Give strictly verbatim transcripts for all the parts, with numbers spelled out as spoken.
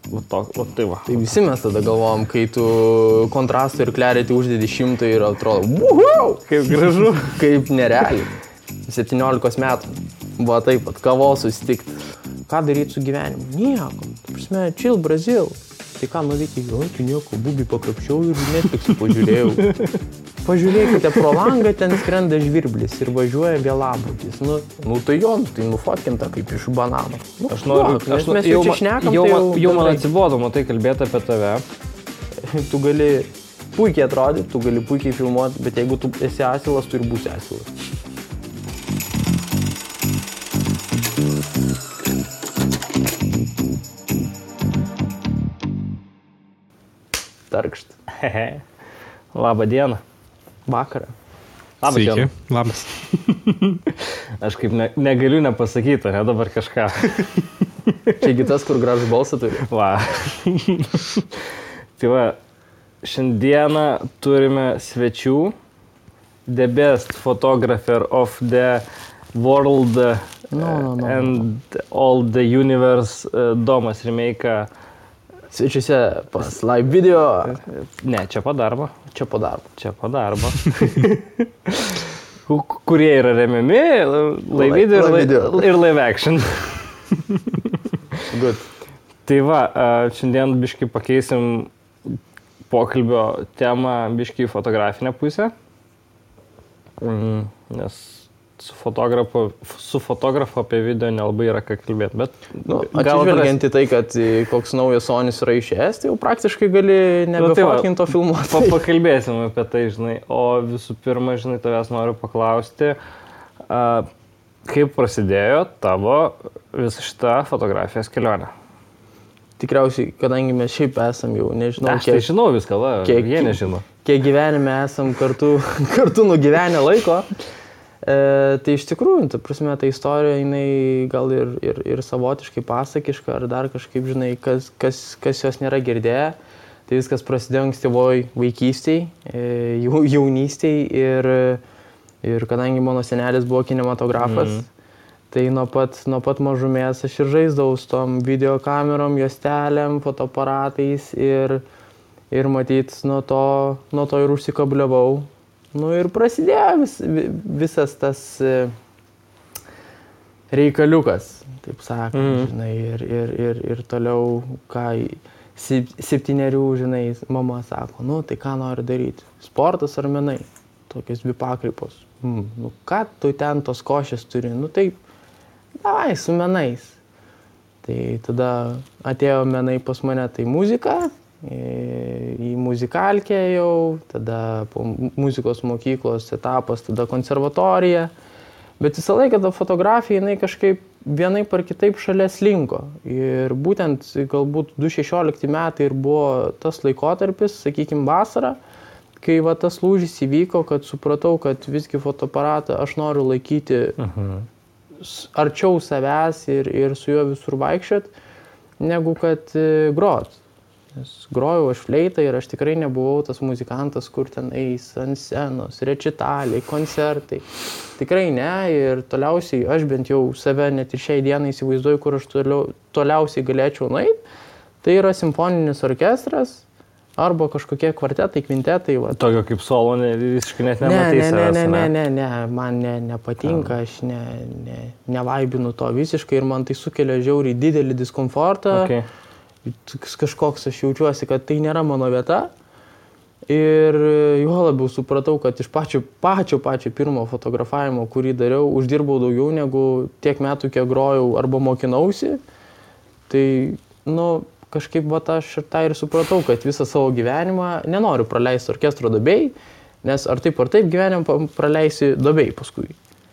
Va, to, va, tai va. Tai visi mes tada galvom, kai tu kontrastą ir clarity uždedi šimtą ir atrodo, wow, Kaip gražu. kaip nerealiai. septyniolikos metų. Buvo taip pat, kavos susitikti. Ką daryti su gyvenimu? Nieko. Prasme, chill Brazil. Tai ką nuvykai? O, tai nieko, bubį pakrapščiau ir Netflix'u pažiūrėjau. Pažiūrėkite, pro langą ten skrenda žvirblis ir važiuoja vėlabrukis. Nu, nu tai jo, tai nufotkinta kaip iš banano. Nu, Aš noriu, jo, aš mes jau, jau čia šnekam, jau, tai jau, jau man bendrai. atsibodo, matai, kalbėti apie tave. Tu gali puikiai atrodyti, tu gali puikiai filmuoti, bet jeigu tu esi asilas, tu ir būsi asilas. Tarkšt. Labą dieną. Vakarą. Labą Sveiki, dieną. labas. Aš kaip ne, negaliu nepasakyti, ne dabar kažką. Čiagi tas, kur gražų balsą turi. Va. Tai va, šiandieną turime svečių. The best photographer of the world No, no, no, and all the universe, uh, Domas Rimeika. Svečiuose pas live video. Ne, čia po darbo. Čia po darbo. Čia po darbo. Ku- Kurie yra remiami live video ir Live live, video. ir live action. Good. Tai va, a, šiandien biškai pakeisim pokalbio temą biškai į fotografinę pusę. Mm, nes su fotografu, su fotografu apie video nelabai yra ką kalbėti, bet Nu, gal atsižvelgiant į tai, kad e, koks naujas Sonis yra išėjęs, tai jau praktiškai gali Nu, tai va, nebefotkinto filmuoti. pa, pakalbėsim apie tai, žinai. O visų pirma, žinai, tavęs noriu paklausti, a, kaip prasidėjo tavo visą šitą fotografijos kelionę? Tikriausiai, kadangi mes šiaip esam jau, nežinau, Aš tai kiek, žinau viską, va, kiek- jie nežino. kiek gyvenime esam kartu, kartu nugyvenę laiko, e, tai iš tikrųjų, ta prasme, ta istorija, jinai gal ir, ir, ir savotiškai pasakiška, ar dar kažkaip, žinai, kas, kas, kas jos nėra girdėję. Tai viskas prasidėjo ankstyvoj vaikystėj, e, jau, jaunystėj ir, ir kadangi mano senelis buvo kinematografas, Mhm. tai nuo pat, nuo pat mažumės aš ir žaisdavau su tom videokamerom, juostelėm, fotoaparatais ir, ir matyt, nuo to, nuo to ir užsikabliavau. Nu ir prasidėjo vis, vi- visas tas e, reikaliukas, taip sakant, Mhm. žinai, ir, ir, ir, ir toliau, ką sep- septynerių, žinai, mama sako, nu tai ką nori daryti, sportas ar menai, tokios dvi pakraipos. Mm, nu ką tu ten tos košės turi, nu taip, davai su menais. Tai tada atėjo menai pas mane, tai muzika, į, į muzikalkę jau, tada po mu- muzikos mokyklos etapas, tada konservatorija. Bet visą laiką ta fotografija, jinai kažkaip vienaip ar kitaip šalia slinko. Ir būtent galbūt du tūkstančiai šešiolikti metai ir buvo tas laikotarpis, sakykime, vasara, kai va tas lūžis įvyko, kad supratau, kad visgi fotoaparatą aš noriu laikyti Mhm. s- arčiau savęs ir, ir su juo visur vaikščiot, negu kad e, grot. Nes grojau aš fleitą ir aš tikrai nebuvau tas muzikantas, kur ten eis ant scenos, rečitaliai, koncertai. Tikrai ne, ir toliausiai aš bent jau save net ir šiai dienai įsivaizduoju, kur aš toliau, toliausiai galėčiau nueiti. Tai yra simfoninis orkestras arba kažkokie kvartetai, kvintetai. Va. Tokio kaip solo ne, visiškai net Ne, nematys. ne, ne, savęs, ne, ane? ne, ne, ne, man ne, nepatinka, aš ne, ne, nevaibinu to visiškai ir man tai sukelia žiauriai didelį diskomfortą. Okay. Toks kažkoks aš jaučiuosi, kad tai nėra mano vieta. Ir juo labiau supratau, kad iš pačio, pačio, pačio pirmo fotografavimo, kurį dariau, uždirbau daugiau negu tiek metų, kiek grojau arba mokinausi. Tai, nu, kažkaip va aš ir tą ir supratau, kad visą savo gyvenimą nenoriu praleisti orkestro duobėj, nes ar taip ar taip gyvenimą pa- praleisi duobėj paskui.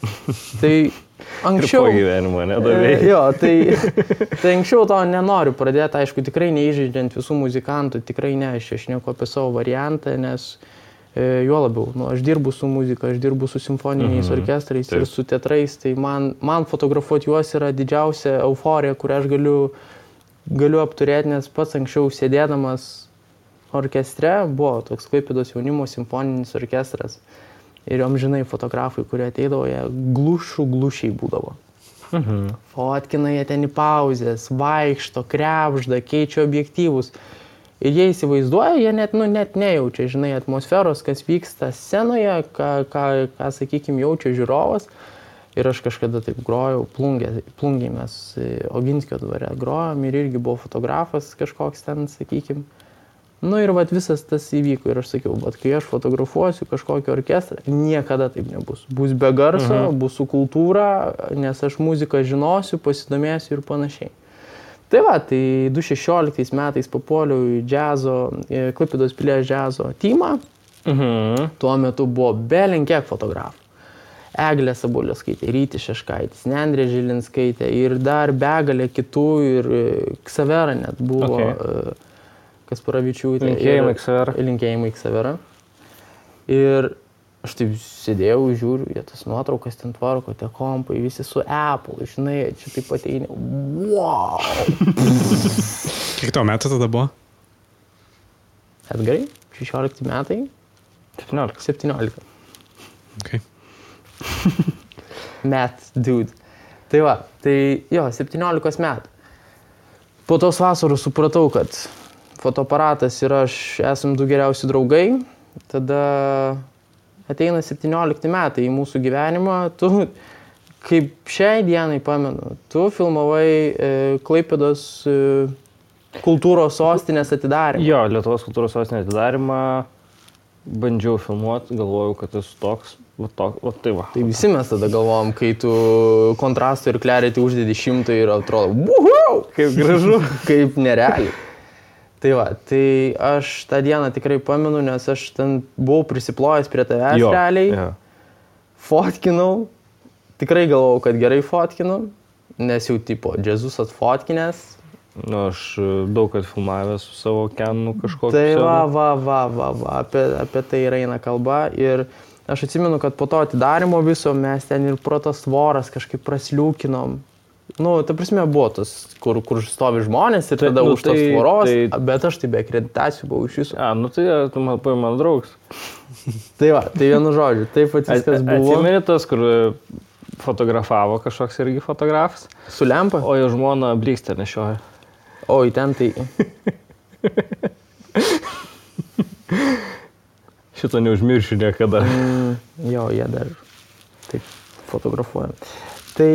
Tai anksčiau... Ir po gyvenimo, nedavėjai. E, Jo, tai, tai anksčiau to nenoriu pradėti, aišku, tikrai neįžeidžiant visų muzikantų, tikrai ne, aš šneku apie savo variantą, nes e, juo labiau, nu, aš dirbu su muzika, aš dirbu su simfoniniais Mhm, orkestrais taip. ir su teatrais, tai man, man fotografuoti juos yra didžiausia euforija, kurią aš galiu, galiu apturėti, nes pats anksčiau sėdėdamas orkestre buvo toks Klaipėdos jaunimo simfoninis orkestras. Ir jom žinai, fotografai, kurie ateidavo, jie glušų glušiai būdavo. Mhm. Fotkina jie ten į pauzės, vaikšto, krepžda, keičia objektyvus. Ir jie įsivaizduoja, jie net, nu, net nejaučia, žinai, atmosferos, kas vyksta scenoje, ką, ką, ką sakykime, jaučia žiūrovas. Ir aš kažkada taip grojau, plungė, plungiai mes Oginskio dvare grojom ir irgi buvo fotografas kažkoks ten, sakykime. Nu ir vat visas tas įvyko ir aš sakiau, bet kai aš fotografuosiu kažkokį orkestrą, niekada taip nebus. Bus be garso, mhm. bus su kultūra, nes aš muziką žinosiu, pasidomėsiu ir panašiai. Tai va, tai du tūkstančiai šešioliktais metais papuoliau į džiazo, Klaipėdos pilies džiazo teamą. Mhm. Tuo metu buvo belenkiek fotografų. Eglė Sabulioskaitė, Rytis Šeškaitis, Nendrė Žilinskaitė ir dar begalė kitų ir Ksavera net buvo. Okay. Kasparavičiūtė. Linkėjimai Ksavera. Linkėjimai Ksavera. Ir aš taip sėdėjau, žiūriu, jie tas nuotraukas ten tvarko, tie kompai, visi su Apple, žinai, čia taip ateini. Wow! Kiek tau metų tada buvo? Edgarai, šešiolikti metai. septyniolika. septyniolika. Okay. Met, dude. Tai va, tai jo, septyniolikos metų. Po tos vasaros supratau, kad fotoaparatas ir aš esam du geriausi draugai. Tada ateina septyniolikti metai į mūsų gyvenimą. Tu, kaip šiai dienai pamenu, tu filmavai e, Klaipėdos e, kultūros sostinės atidarymą. Jo, Lietuvos kultūros sostinės atidarymą bandžiau filmuoti, galvojau, kad esu toks. Va, tok, va, tai va. Tai visi mes tada galvojom, kai tu kontrastą ir clarity uždedi šimtą ir atrodo, wow, Kaip gražu. kaip nerealiai. Tai va, tai aš tą dieną tikrai pamenu, nes aš ten buvau prisiplojęs prie tavęs Jo, realiai, jo. fotkinau, tikrai galvojau, kad gerai fotkinu, nes jau tipo džiazus atfotkinęs. Nu, aš daug kad filmavęs su savo Canonu kažkokiu. Tai va, va, va, va, va, apie, apie tai ir eina kalba. Ir aš atsimenu, kad po to atidarimo viso mes ten ir pro tas tvoras kažkaip prasliūkinom. Nu, ta prasme buvo tas, kur, kur stovi žmonės ir Tai, tada nu, už tos tai- tvoros, tai- bet aš tai be akreditacijų buvau iš jūsų. A, nu tai tu man paimi mano draugas. Tai va, tai vienu žodžiu, taip pat viskas buvo. Atsimeni tas, kur fotografavo kažkoks irgi fotografas, Su lempa? o jo žmona blykstę nešioja. Oi, ten tai. Šito neužmiršiu niekada. Mm, jo, jie dar taip fotografuoja. Tai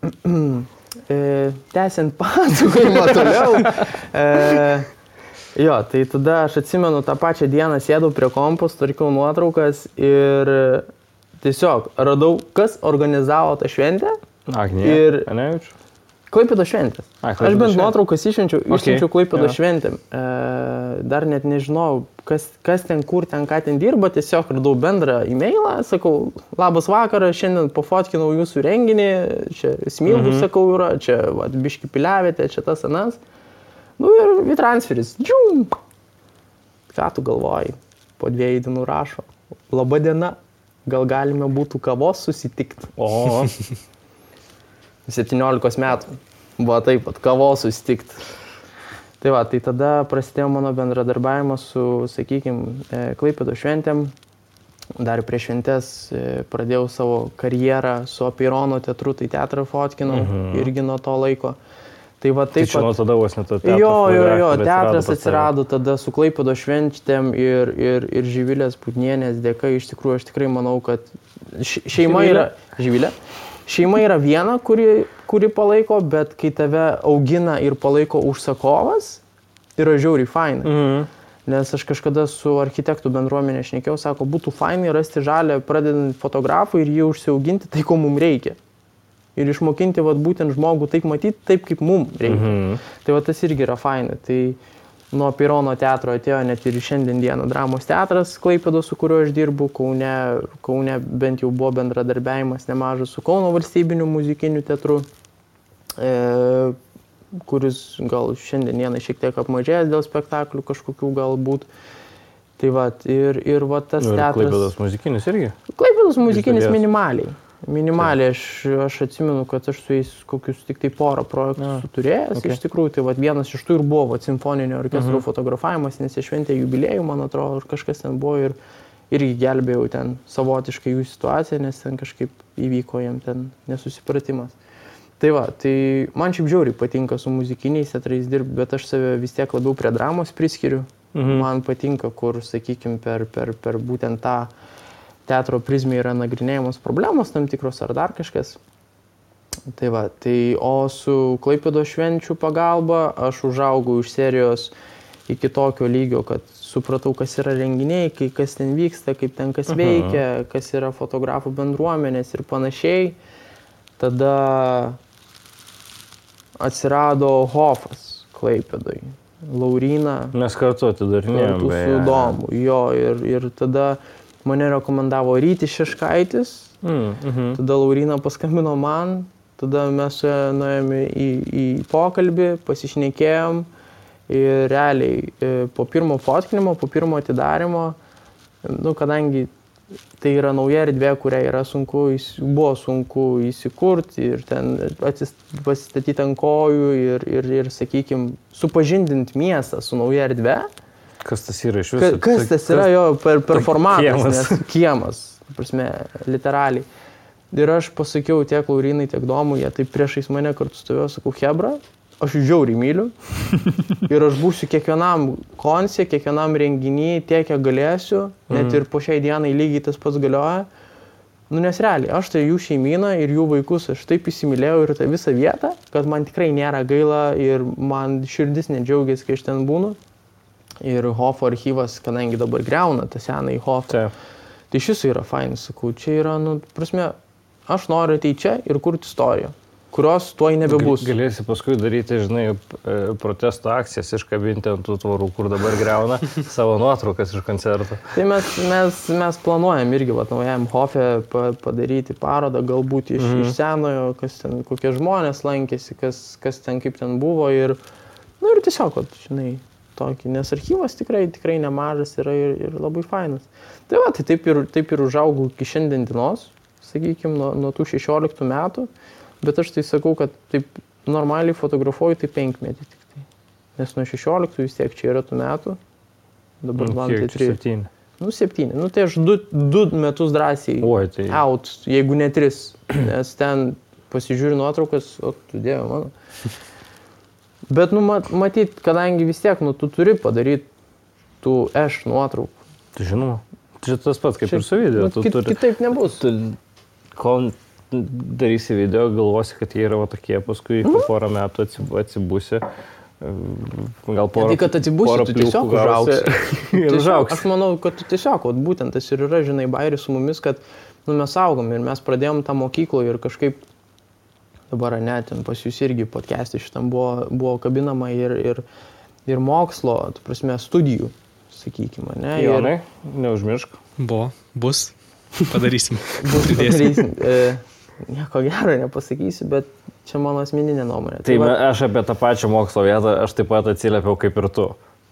e, tęsiant pasakojimą toliau. E, jo, tai tada aš atsimenu tą pačią dieną sėdau prie kompos, tvarkiau nuotraukas ir tiesiog radau, kas organizavo tą šventę. Agnė, Ir- nejaučiu. Klaipėdos šventės. Ai, Aš Klaipėdos bent šventės. nuotraukas išsiunčiau, Okay, išsiunčiau Klaipėdos jo. šventėm. E, dar net nežinau, kas, kas ten, kur ten, ką ten dirba, tiesiog radau bendrą e-mailą, sakau, labas vakaras, šiandien pafotkinau jūsų renginį, čia Smilgų, Mhm. sakau, yra, čia vat, biški piliavietė, čia tas anas. Nu ir transferis. Džium! Ką tu galvoji? Po dviejų dienų rašo. Labą dieną, gal galime būtų kavos susitikti. O, septyniolikos metų. Buvo taip pat, kavos susitikti. Tai va, tai tada prasidėjo mano bendradarbiavimas su, sakykime, Klaipėdos šventėm. Dar prieš šventės e, pradėjau savo karjerą su Apeirono teatru, tai teatrą fotkinau, Mhm. irgi nuo to laiko. Tai va tai taip čia nuo pat. tada vos net to teatro Jo, jo, jo, fotografija teatras pas tave. atsirado tada su Klaipėdos šventėm ir, ir, ir Živilės Putnienės dėka. Iš tikrųjų, aš tikrai manau, kad š- šeima Živilė? yra... Živilė? Šeima yra viena, kuri, kuri palaiko, bet kai tave augina ir palaiko užsakovas, yra žiauriai faina. Mhm. Nes aš kažkada su architektų bendruomenė šnekėjau, sako, būtų fainai rasti žalę pradedant fotografų ir jį užsiauginti tai, ko mums reikia. Ir išmokinti vat, būtent žmogų taip matyti, taip kaip mums reikia. Mhm. Tai va tas irgi yra faina. Tai nuo Apeirono teatro atėjo net ir šiandien dieną dramos teatras Klaipėdos, su kuriuo aš dirbu. Kaune, Kaune bent jau buvo bendradarbiavimas nemažas su Kauno valstybiniu muzikiniu teatru, e, kuris gal šiandien dieną šiek tiek apmažėjęs dėl spektaklių kažkokių galbūt. Tai va, ir, ir va tas Nu, ir teatras... Klaipėdos muzikinis irgi. Klaipėdos muzikinis dalies. minimaliai. Minimaliai, aš, aš atsimenu, kad aš su jais kokius tik tai porą projektų A, esu turėjęs. okay. Iš tikrųjų, tai vat, vienas iš tų ir buvo vat, simfoninio orkestro Mhm. fotografavimas, nes jie šventė jubiliejų, man atrodo, ir kažkas ten buvo ir irgi gelbėjau ten savotiškai jų situaciją, nes ten kažkaip įvyko jiem ten nesusipratimas. Tai va, tai man šiaip žiauriai patinka su muzikiniais teatrais dirbti, bet aš save vis tiek labiau prie dramos priskiriu. Mhm. Man patinka, kur, sakykime, per, per, per būtent tą teatro prizmę yra nagrinėjamos problemos tam tikros ar dar kažkas. Tai va, tai o su Klaipėdos švenčių pagalba aš užaugau iš serijos iki tokio lygio, kad supratau, kas yra renginiai, kai kas ten vyksta, kaip ten kas veikia, mhm. kas yra fotografų bendruomenės ir panašiai. Tada atsirado Hofas Klaipėdoj. Lauryna. Mes kartu atidarinėjom. Kartu su Domu. Jo, ir, ir tada mane rekomendavo Rytis Šeškaitis. Mm, mhm. Tada Lauryna paskambino man. Tada mes su ja nuėjome į, į pokalbį, pasišnekėjom ir realiai po pirmo fotkinimo, po pirmo atidarimo, nu, kadangi tai yra nauja erdvė, kurią yra sunku, buvo sunku įsikurti ir ten pasistatyti ant kojų ir, ir, ir sakykime, supažindinti miestą su nauja erdvė. Kas tas yra iš viso? Kas, kas tas yra jo per, per formatas, kiemas. Nes kiemas, prasme, literaliai. Ir aš pasakiau tiek Laurynai, tiek Domui, jie taip priešais mane kartu stovėjo, sakau, Hebra, aš jų žiauriai myliu ir aš būsiu kiekvienam konce, kiekvienam renginį tiek, kiek galėsiu, net mm. ir po šiai dienai lygiai tas pats galioja. Nu, nes realiai, aš tai jų šeimyną ir jų vaikus aš taip įsimylėjau ir tą visą vietą, kad man tikrai nėra gaila ir man širdis nedžiaugiasi, kai aš ten būnu. Ir Hofo archyvas, kadangi dabar greuna tą senąjį Hofą, tai šis yra fainas, sakau, čia yra, nu, prasme, aš noriu ateiti čia ir kurti istoriją, kurios tuoj nebebus. Galėsi paskui daryti, žinai, protesto akcijas, iškabinti ant tų tvorų, kur dabar greuna savo nuotraukas iš koncertų. Tai mes, mes, mes planuojam irgi, vat, naujam Hofe padaryti parodą, galbūt iš, mm. iš senojo, kas ten, kokie žmonės lankėsi, kas, kas ten, kaip ten buvo ir, nu, ir tiesiog, vat, žinai, tokį, nes archyvas tikrai, tikrai nemažas yra ir, ir labai fainas. Tai va, tai taip ir, taip ir užaugau iki šiandien dienos. Sakykime, nuo, nuo tų šešioliktų metų, bet aš tai sakau, kad taip normaliai fotografuoju tai penkmetį tik tai. Nes nuo šešioliktų vis tiek čia yra tų metų, dabar man tai tris. Septyni. Nu, septyni. Nu, tai aš du, du metus drąsiai Oi, tai... out, jeigu ne tris, nes ten pasižiūri nuotraukas, o tu dieve mano. Bet, nu, mat, matyt, kadangi vis tiek, nu, tu turi padaryti tų eš nuotraukų. Tai žinoma. Čia tas pats kaip Šiaip, ir su video. Nu, kit, turi, kitaip nebus. Tu, kol darysi video, galvosi, kad jie yra va tokie, paskui mm. po porą metų atsibusi. Gal porą, tai, kad atsibusi, tu tiesiog užauksi. Ir užauksi. Aš manau, kad tu tiesiog, vat, būtent tas ir yra, žinai, bairis su mumis, kad nu, mes augom ir mes pradėjom tą mokyklą ir kažkaip dabar, ne, ten pas jūs irgi podcast'e šitam buvo, buvo kabinama ir, ir, ir mokslo, tu prasme, studijų, sakykime, ne? Jonai, neužmiršk. Buvo, bus. Padarysim. Bus, padarysim. E, nieko gero nepasakysiu, bet čia mano asmeninė nuomonė. Tai, tai va... aš apie tą pačią mokslo vietą, aš taip pat atsiliepiau kaip ir tu.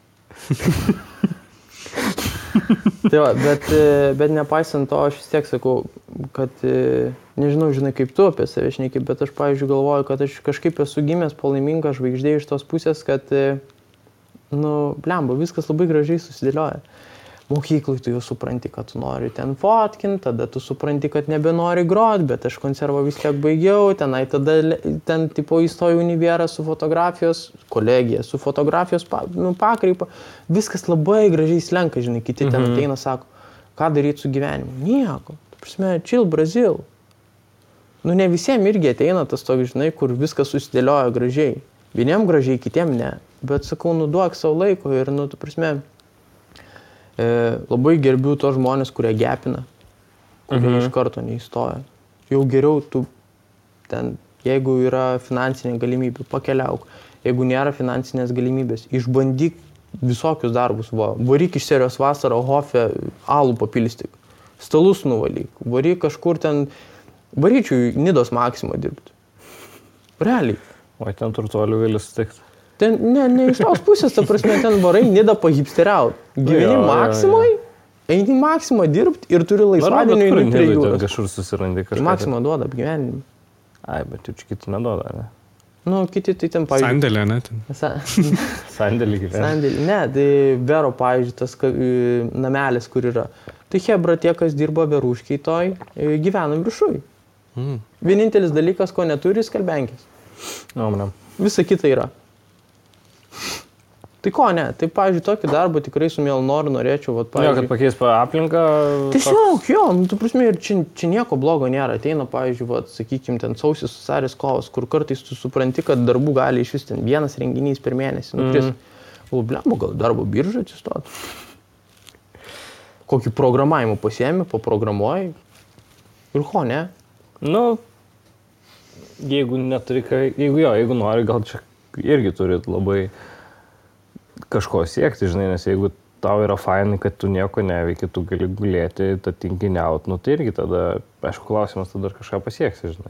Tai va, bet, bet nepaisant to, aš vis tiek sakau, kad nežinau, žinai, kaip tu apie save šneki, bet aš, pavyzdžiui, galvoju, kad aš kažkaip esu gimęs po laimingą žvaigždė iš tos pusės, kad, nu, blemba, viskas labai gražiai susidėlioja. Mokyklai tu jau supranti, kad tu nori ten fotkinti, tada tu supranti, kad nebenori grot, bet aš konservą vis tiek baigiau, tenai tada ten tipo įstojau univerą su fotografijos kolegija, su fotografijos pa, nu, pakreipa. Viskas labai gražiai slenka, žinai, kiti ten ateina, sako, ką daryti su gyvenimu. Nieko, tu prasme, chill Brazil. Nu, ne visiems irgi ateina tas toks, žinai, kur viskas susidėlioja gražiai. Vieniem gražiai, kitiem ne. Bet sakau, nu, duok savo laiko ir, nu, tu prasme, E, labai gerbiu tos žmonės, kurie gepina, kurie mhm. iš karto neįstoja. Jau geriau tu ten, jeigu yra finansinė galimybė, pakeliauk. Jeigu nėra finansinės galimybės, išbandyk visokius darbus. Va. Varyk iš serijos vasarą Hofe alų papilstyk, stalus nuvalyk, varyk kažkur ten, varyčiau į Nidos Maksimą dirbti. Realiai. O ten turtuolių gali sutikti. Ten, ne, ne iš tos pusės, ta prasme, ten varai Nidą pahipsteriaut. Gyveni jo, Maksimoj, jo, jo. Eini Maksimą dirbti ir turi laisvadienį ir prie jūros. Kažkur susirandi kažką. Maksimą duoda apgyvenimą. Ai, bet jau čia kiti neduoda, ne? Nu, kiti tai ten, pavyzdžiui... Sandėlė, ne? Sa... Sandėlį gyveni. Sandėlį, ne, tai Vero, pavyzdžiui, tas namelis, kur yra. Tai hebra tie, kas dirba Veruškiai toj, gyvenam viršui. Mm. Vienintelis dalykas, ko neturi, skalbenkės. No, man. Visa kita yra. Tai ko ne? Tai, pavyzdžiui, tokį darbą tikrai su mielu noru norėčiau. Vat, Jo, kad pakeis aplinką. Tiesiog, jo, nu, tu prasme, ir čia, čia nieko blogo nėra. Ateina, pavyzdžiui, vat, sakykime, ten sausis, vasaris, kovas, kur kartais tu supranti, kad darbų gali iš vis ten vienas renginys per mėnesį. Nu, tris. Mm. Blembu, gal darbo biržą atsistot. Kokį programavimą pasiemi, paprogramuoji. Ir ko, ne? Nu, jeigu neturi, jeigu jo, jeigu nori, gal čia irgi turi labai kažko siekti, žinai, nes jeigu tau yra fainai, kad tu nieko neveiki, tu gali gulėti, tą tinkiniaut, nu tai irgi tada, aišku, klausimas, tada kažką pasieksi, žinai.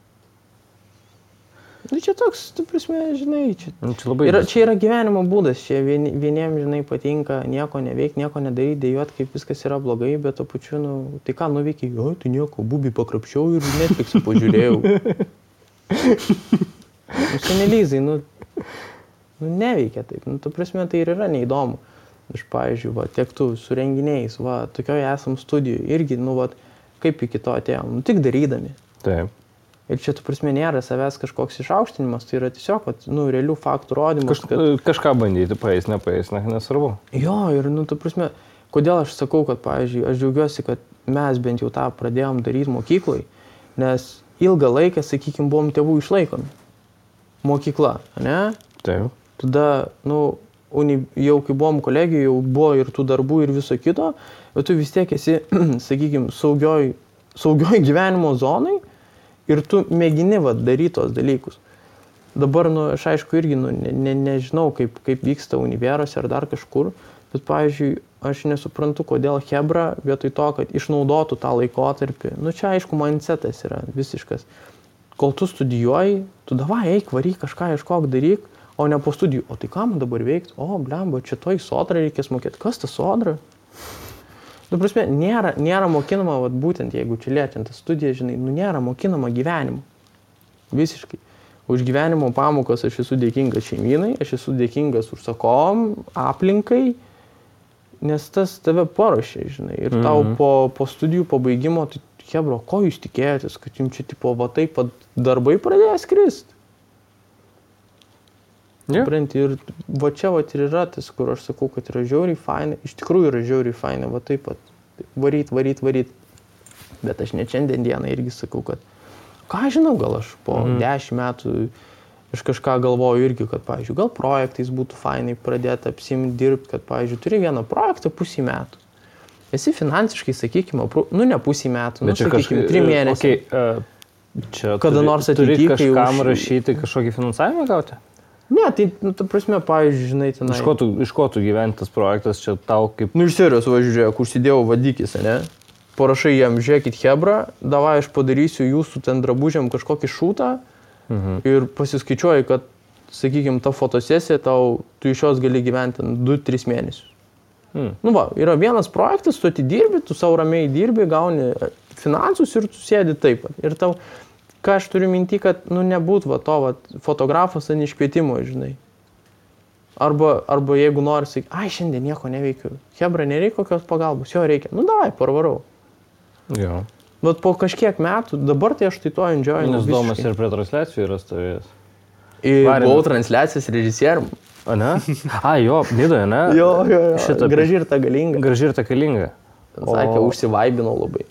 Nu, čia toks, tu prasme, žinai, čia, nu, čia, labai yra, čia yra gyvenimo būdas, čia vien, vieniems, žinai, patinka nieko neveikti, nieko nedaryti, dėjuot, kaip viskas yra blogai, bet to pačiu, nu, tai ką nuveikiai, o, tai nieko, bubį pakrapščiau ir Netflix'ą pažiūrėjau. Nu, senelizai, nu, nu, neveikia taip, nu, tu prasme, tai ir yra neįdomu. Aš, pavyzdžiui, va, tiek tu su renginiais, va, tokioje esam studijų, irgi, nu, va, kaip iki to atėjom, nu, tik darydami. Taip. Ir čia, tu prasme, nėra savęs kažkoks išaukštinimas, tai yra tiesiog, va, nu, realių faktų rodymas. Kaž, kad... Kažką bandyti, paeis, nepaeis, ne, nesvarbu. Jo, ir, nu, tu prasme, kodėl aš sakau, kad, pavyzdžiui, aš džiaugiuosi, kad mes bent jau tą pradėjom daryti mokyklai, nes ilgą laiką, sakykime, buvom tėvų išlaikomi. Mokykla, ne? Taip. Tada, nu, uni, jau kai buvom kolegijų, jau buvo ir tų darbų ir viso kito, bet tu vis tiek esi, sakykime, saugioj, saugioj gyvenimo zonai ir tu mėgini va, daryti tos dalykus. Dabar, nu, aš aišku irgi nu, ne, ne, nežinau, kaip, kaip vyksta univeruose ar dar kažkur, bet, pavyzdžiui, aš nesuprantu, kodėl Hebra vietoj to, kad išnaudotų tą laikotarpį. Nu, čia, aišku, mindsetas yra visiškas. Kol tu studijuoji, tu davai, eik, varyk, kažką ieškok, daryk, o ne po studijų. O tai ką man dabar veikti? O, blemba, čia toj sodrą reikės mokėti. Kas ta sodra? Nu, prasme, nėra, nėra mokinama, vat, būtent jeigu čia liečiant tą studiją, žinai, nu, nėra mokinama gyvenimu. Visiškai. Už gyvenimo pamokas aš esu dėkingas šeimynai, aš esu dėkingas užsakom, aplinkai, nes tas tave paruošia, žinai. Ir tau mm-hmm. po, po studijų pabaigimo, tai, hebro, ko jūs tikėjotės, kad jums čia, tipo, va taip pat darbai pradėjo skristi? Yeah. Supranti, ir va čia va ir yra tas, kur aš sakau, kad yra žiauriai faina, iš tikrųjų yra žiauriai faina, va taip pat, varyt, varyt, varyt. Bet aš ne šiandien dieną irgi sakau, kad, ką žinau, gal aš po mm. dešimt metų, aš kažką galvoju irgi, kad, pavyzdžiui, gal projektais būtų fainai pradėti apsimti dirbti, kad, pavyzdžiui, turi vieną projektą pusį metų. Esi finansiškai, sakykime, nu ne pusį metų, nu, sakykime, trim mėnesiai. Okay, uh, čia kada turi, nors ateityje, turi kažkam už... rašyti kažkokį finansavimą gauti? Ne, tai, nu, ta prasme, pavyzdžiui, žinai, tenai. Iš ko tu, iš ko tu gyventi tas projektas, čia tau kaip... Nu, iš serijos, va, žiūrėk, užsidėjau vadikis, ne? Parašai jam, žiūrėkit, Hebra, davai aš padarysiu jūsų ten drabužiam kažkokį šūtą mhm. ir pasiskaičiuoji, kad, sakykime, ta fotosesija, tau, tu iš jos gali gyventi du tris mėnesius. Hmm. Nu, va, yra vienas projektas, tu atidirbi, tu savo ramiai dirbi, gauni finansus ir tu sėdi taip. Ir tau... Ką aš turiu minti, kad, nu, nebūt va to, va, fotografas ant iškvietimo, žinai. Arba, arba jeigu nori, sakai, ai, šiandien nieko neveikiu. Hebra, nereikia kokios pagalbos, jo reikia. Nu, davai, parvarau. Jo. Bet po kažkiek metų, dabar tai aš tai to enjoyinu. Nes Domas ir prie transliacijų yra stovėjęs. Buvau transliacijos režisierium. A, ne? A, jo, Nidoje, ne? Jo, jo, jo. Šitą, graži ir ta galinga. Graži ir ta galinga. Sakė, o... užsivaibinau labai.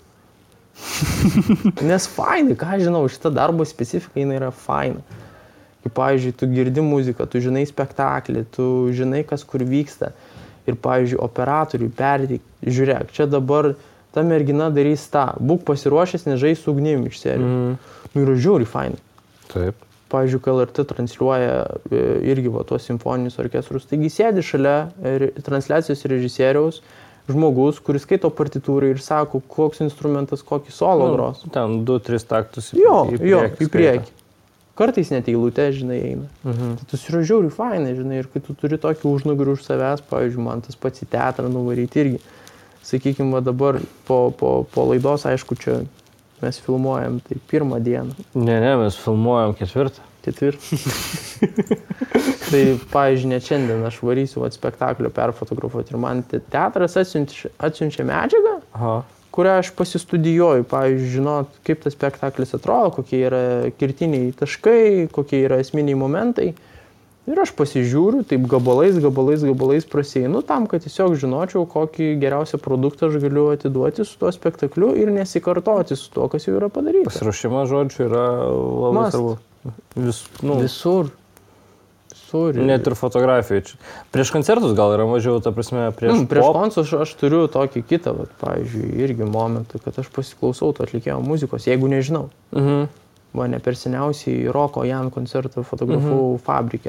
Nes fainai, ką žinau, šita darbo specifika, jinai yra faina. Kaip, pavyzdžiui, tu girdi muziką, tu žinai spektaklį, tu žinai, kas kur vyksta. Ir, pavyzdžiui, operatoriui perteik, žiūrėk, čia dabar ta mergina darys tą, būk pasiruošęs, nežais su ugnim iš serijų. Mm. Nu, yra žiauriai fainai. Taip. Pavyzdžiui, kai L R T transliuoja irgi va, tuos simfoninius orkestrus, taigi sėdi šalia transliacijos režisieriaus, žmogus, kuris skaito partitūrą ir sako, koks instrumentas, kokį solo nu, gros. Ten du tris taktus į, jo, į priekį. Jo, į priekį. Kartais net eilutė, žinai, eina. Mhm. Tai tas yra žiauriai fainai, žinai, ir kai tu turi tokį užnugarį už savęs, pavyzdžiui, man tas pats į teatrą nuvaryti irgi. Sakykime, va dabar po, po, po laidos, aišku, čia mes filmuojam, tai pirmą dieną. Ne, ne, mes filmuojam ketvirtą. Ketvirtą. Tai, pavyzdžiui, net šiandien aš varysiu vat, spektaklio perfotografuoti ir man teatras atsiunčia, atsiunčia medžiagą, Aha. kurią aš pasistudijuoju, pavyzdžiui, žinot, kaip tas spektaklis atrodo, kokie yra kirtiniai taškai, kokie yra esminiai momentai. Ir aš pasižiūriu, taip gabalais, gabalais, gabalais prasieinu tam, kad tiesiog žinočiau, kokį geriausią produktą aš galiu atiduoti su tuo spektakliu ir nesikartoti su tuo, kas jau yra padaryta. Pasiruošimas, žodžiu, yra labai svarbu. Vis, nu, Visur. Visur. Net ir fotografijai. Prieš koncertus gal yra mažiau, ta prasme, prieš... Mm, prieš koncertus aš, aš turiu tokį kitą, vat, pavyzdžiui, irgi momentą, kad aš pasiklausau to atlikėjo muzikos, jeigu nežinau. Mhm. Va, ne per seniausiai Roko Jan koncertą fotografavau mhm. fabrike.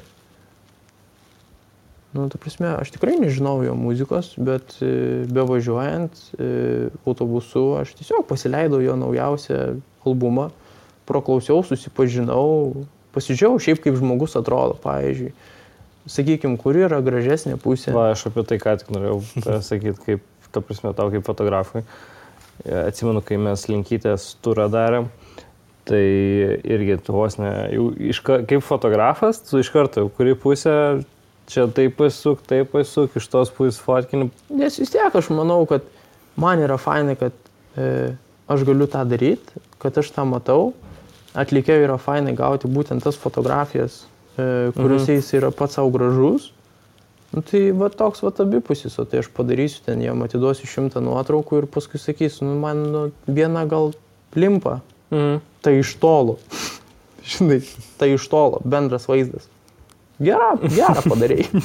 Nu, ta prasme, aš tikrai nežinau jo muzikos, bet e, bevažiuojant e, autobusu, aš tiesiog pasileidau jo naujausią albumą, praklausiau, susipažinau, pasižiūrėjau šiaip kaip žmogus atrodo, pavyzdžiui. Sakykime, kur yra gražesnė pusė. Va, aš apie tai ką tik norėjau pasakyti, kaip, ta prasme, tau kaip fotografui. Atsimenu, kai mes Linkytės turą darėm, tai irgi tu vos ne, jau iš, kaip fotografas, tu iš karto, kuri pusė, čia taip pasuk, taip pasuk, iš tos pusės fotkini. Nes vis tiek aš manau, kad man yra fainai, kad e, aš galiu tą daryti, kad aš tą matau. Atlikėjui yra fainai gauti būtent tas fotografijas, e, kuriuose mhm. jis yra pats savo gražus. Nu, tai va toks va abipusis, o tai aš padarysiu ten, jam atiduosiu šimtą nuotraukų ir paskui sakysiu, nu man nu, viena gal limpa, mhm. tai iš tolo. Žinai, tai iš tolo, bendras vaizdas. Gerą, gerą padarėjai.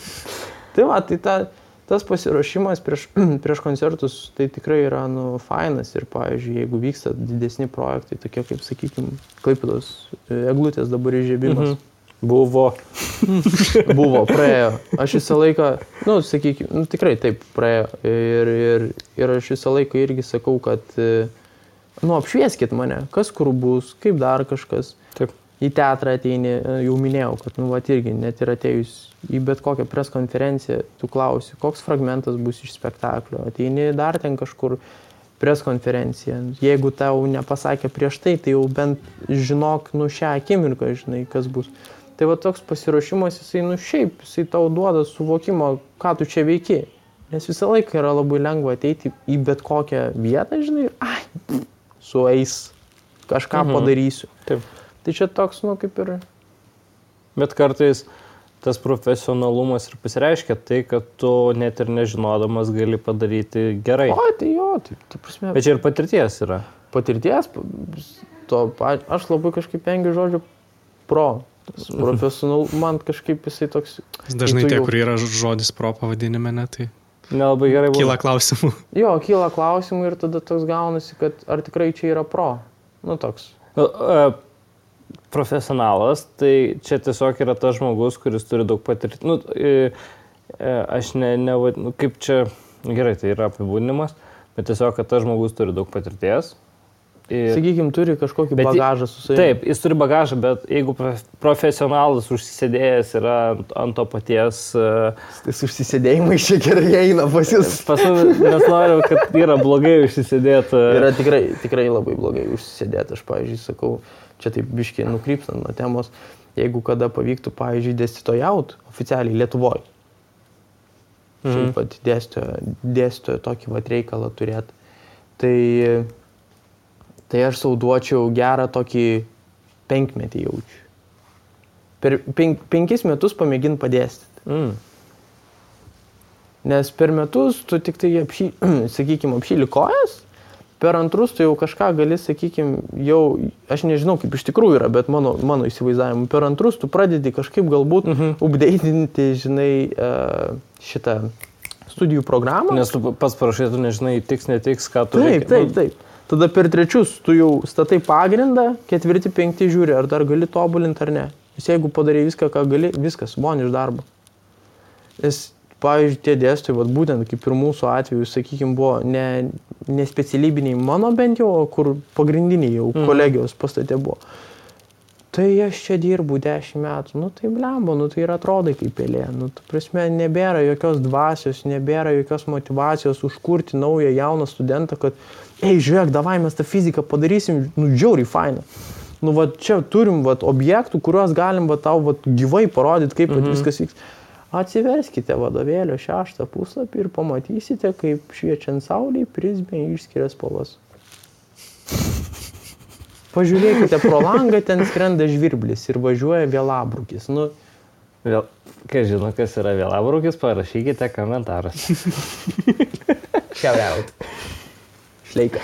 Tai va, tai ta, tas pasiruošimas prieš, prieš koncertus, tai tikrai yra, nu, fainas ir, pavyzdžiui, jeigu vyksta didesni projektai, tokie kaip, sakykime, Klaipėdos eglutės dabar įžiebimas. Mhm. Buvo. Buvo, praėjo. Aš visą laiką, nu, sakykime, nu, tikrai taip praėjo. Ir, ir, ir aš visą laiką irgi sakau, kad, nu, apšvieskit mane, kas kur bus, kaip dar kažkas. Taip. Į teatrą ateini, jau minėjau, kad, nu, va, irgi, net ir atėjus į bet kokią preskonferenciją, tu klausi, koks fragmentas bus iš spektaklio. Ateini dar ten kažkur preskonferenciją. Jeigu tau nepasakė prieš tai, tai jau bent žinok, nu, šią akimirką, žinai, kas bus. Tai va toks pasiruošimas, jisai, nu, šiaip, jisai tau duoda suvokimo, ką tu čia veiki. Nes visą laiką yra labai lengva ateiti į bet kokią vietą, žinai, ir, ai, sueis, kažką mhm. padarysiu. Taip. Tai čia toks, nu, kaip ir... Bet kartais tas profesionalumas ir pasireiškia tai, kad tu net ir nežinodamas gali padaryti gerai. O, tai jo, tai, tai prasme... Bet čia ir patirties yra. Patirties, to, aš labai kažkaip vengiu žodžiu pro. Profesional, man kažkaip jisai toks... Dažnai tie, jau... kur yra žodis pro pavadinime, ne, tai... Nelabai gerai buvo. Kyla klausimų. Jo, kyla klausimų ir tada toks gaunasi, kad ar tikrai čia yra pro. Nu, toks. Uh, uh, profesionalas, tai čia tiesiog yra tas žmogus, kuris turi daug patirties. Nu, e, e, aš ne, ne, nu, kaip čia, gerai, tai yra apibūdinimas, bet tiesiog, kad tas žmogus turi daug patirties. Ir, sakykime, turi kažkokį bagažą su savimi. Taip, jis turi bagažą, bet jeigu profesionalas užsisėdėjęs yra ant to paties... Uh, tas užsisėdėjimai šiek tiek gerai eina pas jūs. Pas mes norim, kad yra blogai užsisėdėti. Yra tikrai, tikrai labai blogai užsisėdėti. Aš, pavyzdžiui, sakau, čia taip biškiai nukrypstant nuo temos, jeigu kada pavyktų, pavyzdžiui, dėstytojaut oficialiai Lietuvoje. Mhm. Šiaip pat dėstytojo, dėstytojo tokį vat reikalą turėti. Tai... Tai aš sau duočiau gerą tokį penkmetį jaučiu. Per penk, penkis metus pamėgint padėstyti. Mm. Nes per metus tu tik tai, apšy, sakykime, apšyli kojas, per antrus tu jau kažką gali, sakykime, jau, aš nežinau kaip iš tikrųjų yra, bet mano, mano įsivaizdavimu, per antrus tu pradedi kažkaip galbūt mm-hmm. updatinti, žinai, šitą studijų programą. Nes tu pats parašai, tu nežinai, tiks, netiks, ką tu reikia. Taip, taip, taip. Tada per trečius tu jau statai pagrindą, ketvirti, penkti žiūri, ar dar gali tobulinti ar ne. Nes jeigu padarai viską, ką gali, viskas, von iš darbo. Nes, pavyzdžiui, tie dėstytojai, vat būtent kaip ir mūsų atveju, sakykime, buvo ne, ne specialybiniai mano bent jau, kur pagrindiniai jau mm. kolegijos pastate buvo. Tai aš čia dirbu dešimt metų, nu tai blembo, nu tai ir atrodai kaip pelė. Nu, tu prasme, nebėra jokios dvasios, nebėra jokios motivacijos užkurti naują jauną studentą, kad ei, žiūrėk, davai mes tą fiziką padarysim, nu, žiauriai faina. Nu, va, čia turim, va, objektų, kuriuos galim, va, tau, va, gyvai parodyti, kaip, mm-hmm. va, viskas vyks. Atsiverskite vadovėlio šeštą puslapį ir pamatysite, kaip šviečiant saulei prizmė išskiria spalvas. Pažiūrėkite pro langą, ten skrenda žvirblis ir važiuoja vėlabrukis. Nu, Vėl, kai žino, kas yra vėlabrukis, parašykite komentarus. shout out. Šleika.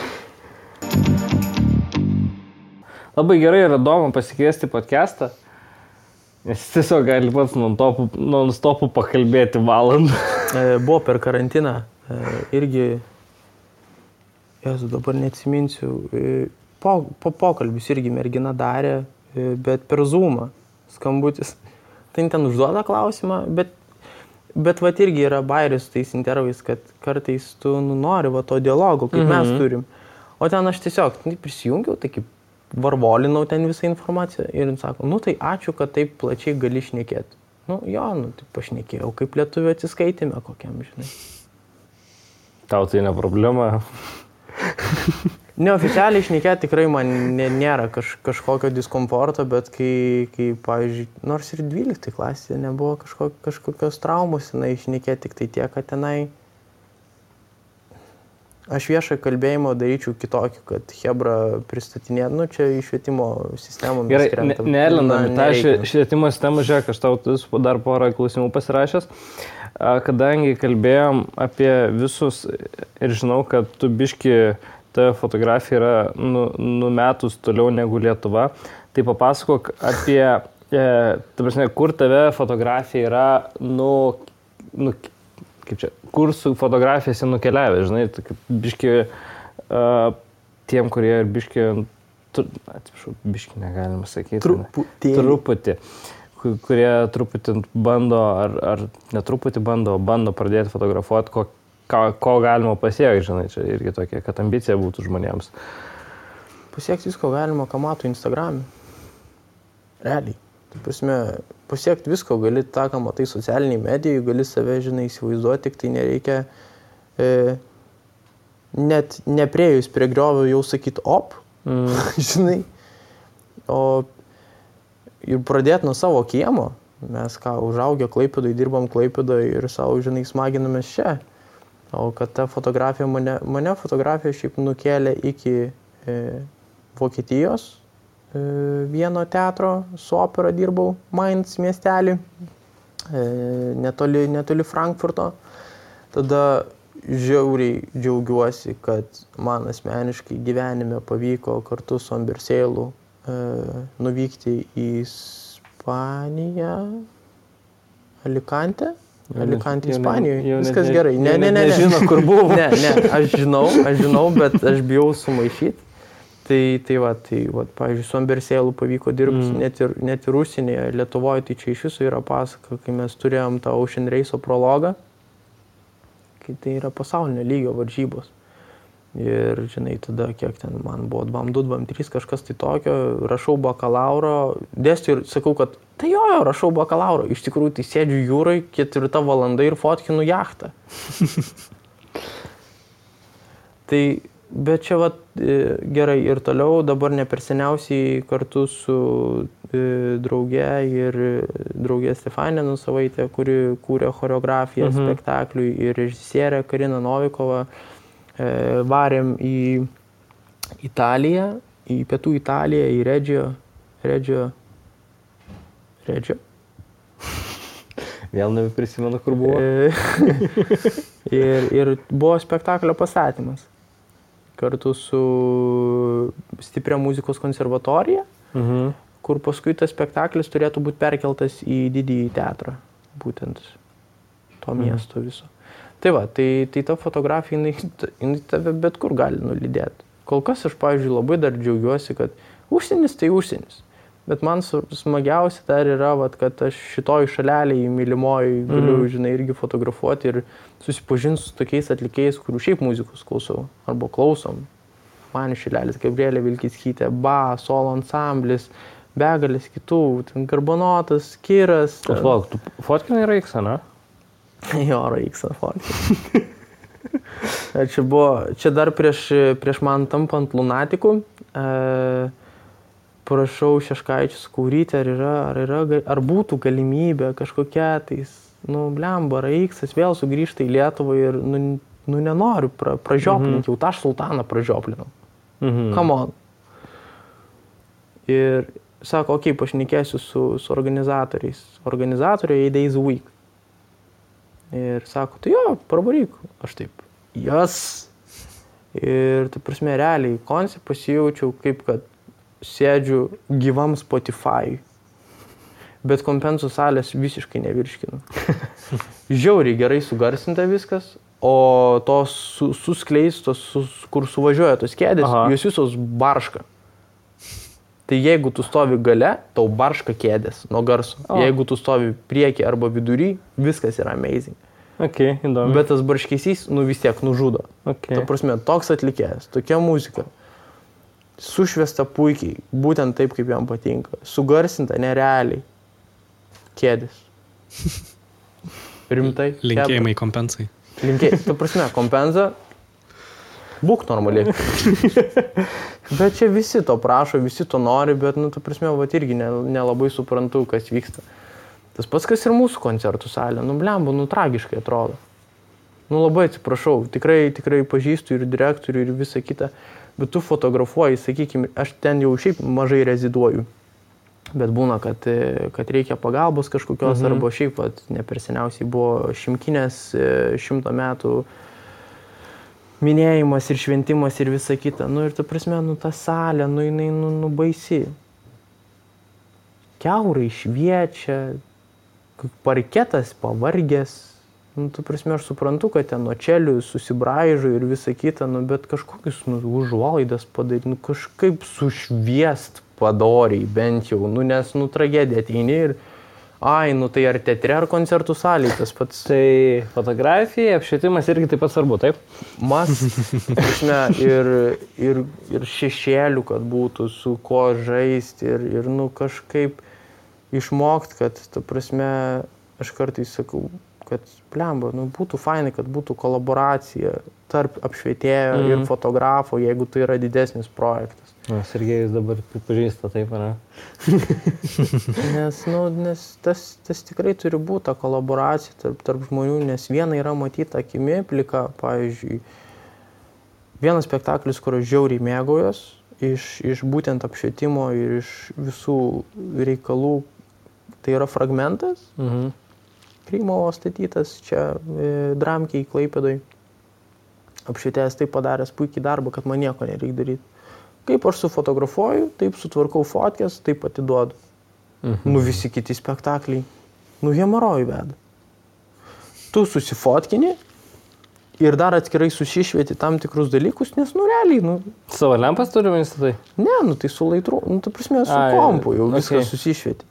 Labai gerai ir įdomu pasikviesti podcastą, nes tiesiog gali pats non-stopų pakalbėti valandą. E, buvo per karantiną. E, irgi, jesu, dabar neatsiminsiu, e, po, po pokalbius irgi mergina darė, e, bet per Zoomą skambutis. Tai ten užduoda klausimą, bet, bet vat irgi yra bairis su tais intervais, kad kartais tu nu, nori va to dialogo, kaip mhm. mes turim. O ten aš tiesiog tai prisijungiau, tai kaip varvolinau ten visą informaciją ir jis sako, nu tai ačiū, kad taip plačiai gali šnekėti. Nu jo, nu tai pašnekėjau, kaip lietuvių atsiskaitime kokiam, žinai. Tau tai ne problema. Neoficialiai šnekėti tikrai man nėra kaž, kažkokio diskomforto, bet kai, kai, pavyzdžiui, nors ir dvyliktoje klasėje nebuvo kažko, kažkokios traumos, jinai šnekėti tik tai tiek, kad tenai aš viešą kalbėjimą daryčiau kitokį, kad Hebra pristatinė, nu čia į švietimo sistemą. Gerai, nelendam į tą švietimo sistemą, žiūrėk, aš tau dar porą klausimų pasirašęs, kadangi kalbėjom apie visus ir žinau, kad tu biški ta fotografija yra nu, numetus toliau negu Lietuva, tai papasakok apie, e, ta prasme, kur tave fotografija yra, nu, nu kaip čia, kur su fotografijose nukeliavę, žinai, biški uh, tiem, kurie ir biški, tu, atsiprašau, biški negalima sakyti. Truputį. Truputį. Kurie truputį bando, ar, ar netruputį bando, bando pradėti fotografuoti, ko, ko, ko galima pasiekti, žinai, čia irgi tokia, kad ambicija būtų žmonėms. Pasiekti visko galima, ką mato Instagram'e. Realiai. Tai prasme, pasiekti visko, gali tą, ką matai socialiniai medijai, gali save, žinai, įsivaizduoti, tik tai nereikia e, net nepriejus prie griovio jau sakyti op, mm. žinai, o ir pradėti nuo savo kiemo. Mes ką, užaugę Klaipėdoj, dirbam Klaipėdoj ir savo, žinai, smaginamės čia. O kad ta fotografija, mane, mane fotografija šiaip nukėlė iki e, Vokietijos, vieno teatro, su opera dirbau, Mainz miestelį, netoli, netoli Frankfurto. Tada žiauriai džiaugiuosi, kad man asmeniškai gyvenime pavyko kartu su Amberseilu nuvykti į Ispaniją, Alicante. Alicante, Ispanijoje. Viskas ne, gerai. Ne, ne, ne. Nežino, kur buvo. Ne, ne, aš žinau, aš žinau, bet aš bijau sumaišyti. Tai, tai va, tai va, pavyzdžiui, su Amberseilu pavyko dirbti mm. net, ir, net ir užsienyje, Lietuvoje, tai čia iš viso yra pasaka, kai mes turėjom tą Ocean Race'o prologą, kai tai yra pasaulinio lygio varžybos. Ir, žinai, tada kiek ten man buvo, dvam du, dvam trys, kažkas tai tokio, rašau bakalauro, dėstu ir sakau, kad tai jo, jo, rašau bakalauro, iš tikrųjų tai sėdžiu jūrai, ketvirta valanda ir fotkinu jachtą. Tai bet čia vat gerai ir toliau, dabar ne per seniausiai kartu su e, drauge ir draugė Stefanė Nusavaitė, kuri kūrė choreografiją mhm. spektakliui, ir režisierė Karina Novikova, e, varėm į Italiją, į pietų Italiją, į Reggio, Reggio, Reggio. Vėl nebeprisimenu, kur buvo. ir, ir buvo spektaklio pastatymas. Kartu su Stipria muzikos konservatorija, mhm. kur paskui tas spektaklis turėtų būti perkeltas į didįjį teatrą, būtent to mhm. miesto viso. Tai va, tai, tai ta fotografija, jinai, jinai tave bet kur gali nulydėti. Kol kas aš, pavyzdžiui, labai dar džiaugiuosi, kad užsienis tai užsienis. Bet man smagiausia dar yra, vat, kad aš šitoj šaleliai mylimoj galiu, mm. žinai, irgi fotografuoti ir susipažinti su tokiais atlikėjais, kurių šiaip muzikos klausau, arba klausom. Man Šilelis, Gabrielė Vilkickytė, Ba, solo ansamblis, begalės kitų, ten Garbanotas, Kiras. O plauk, tu fotkinai Raiksą, ne? Jo, Raiksą fotkinai. čia buvo, čia dar prieš, prieš man tampant lunatiku, e, prašau Šeškaičius Kaurytę, ar, yra, ar, yra, ar būtų galimybė kažkokia tais nu, blemba, R X vėl sugrįžta į Lietuvą ir, nu, nu nenoriu pra, pražioplinti, mhm. jau tą sultaną pražioplinau. Mhm. Come on. Ir sako, okei, okay, pašnekėsiu su, su organizatoriais. Organizatoriai eight days a week. Ir sako, tai jo, prabaryk. Aš taip, jas. Ir, tai prasme, realiai, konce pasijaučiau kaip, kad sėdžiu gyvam Spotify. Bet kompensų salės visiškai nevirškinu. Žiauriai gerai sugarsinta viskas, o tos su, suskleistos, sus, kur suvažiuoja tos kėdės, aha. Jos visos barška. Tai jeigu tu stovi gale, tau barška kėdės nuo garso. O. Jeigu tu stovi prieki arba vidury, viskas yra amazing. Okay, įdomu. Bet tas barškesys, nu vis tiek nužudo. Okay. Ta prasme, toks atlikėjas, tokia muzika. Sušviesta puikiai, būtent taip, kaip jam patinka. Sugarsinta nerealiai. Kėdės. Rimtai. Linkėjimai kompensai. Linkėjimai. Tu prasme, kompensa. Būk normaliai. Bet čia visi to prašo, visi to nori, bet, nu, tu prasme, vat irgi nelabai ne suprantu, kas vyksta. Tas pats, kas ir mūsų koncertų salė. Nu, blemba, nu, tragiškai atrodo. Nu, labai atsiprašau. Tikrai, tikrai pažįstu ir direktorių ir visą kitą. Bet tu fotografuoji, sakykime, aš ten jau šiaip mažai reziduoju. Bet būna, kad, kad reikia pagalbos kažkokios, mhm. arba šiaip, vat, ne per seniausiai buvo Šimkinės šimto metų minėjimas ir šventimas ir visa kita. Nu ir ta prasme, nu ta salė, nu jinai, nu, nu baisi. Kiaurai šviečia, parketas pavargęs. Nu, tu prasme, aš suprantu, kad ten nuo čelių susibraižo ir visa kita, nu, bet kažkokius, nu, užuolaidas padaryti, nu, kažkaip sušviest padoriai, bent jau, nu, nes, nu, tragedija ateini ir, ai, nu, tai ar teatre, ar koncertų salėje tas pats. Tai fotografija, apšvietimas irgi taip pat svarbu, taip? Mas, prasme, ir, ir, ir šešėlių, kad būtų, su ko žaisti ir, ir, nu, kažkaip išmokt, kad, ta prasme, aš kartais sakau, kad blemba, nu, būtų fainai, kad būtų kolaboracija tarp apšvietėjo mm. ir fotografo, jeigu tai yra didesnis projektas. Na, Sergejus dabar pripažįsta, taip, ne? nes, nu, nes tas, tas tikrai turi būti ta kolaboracija tarp, tarp žmonių, nes viena yra matyta akimi, plika, pavyzdžiui, vienas spektaklis, kur aš žiauriai mėgaujos, iš, iš būtent apšvietimo ir iš visų reikalų, tai yra Fragmentas. Mhm. Krymovo statytas čia e, Dramkiai Klaipėdoj. Apšvietėjas taip padaręs puikiai darbą, kad man nieko nereikia daryti. Kaip aš sufotografuoju, taip sutvarkau fotkės, taip atiduodu. Mhm. Nu visi kiti spektakliai, nu hemorojų veda. Tu susifotkini ir dar atskirai susišvieti tam tikrus dalykus, nes nu realiai, nu... Savo lempas turi minsti tai? Ne, nu tai su laitru, nu ta prasme su Ai, kompu jau okay. Viskas susišvieti.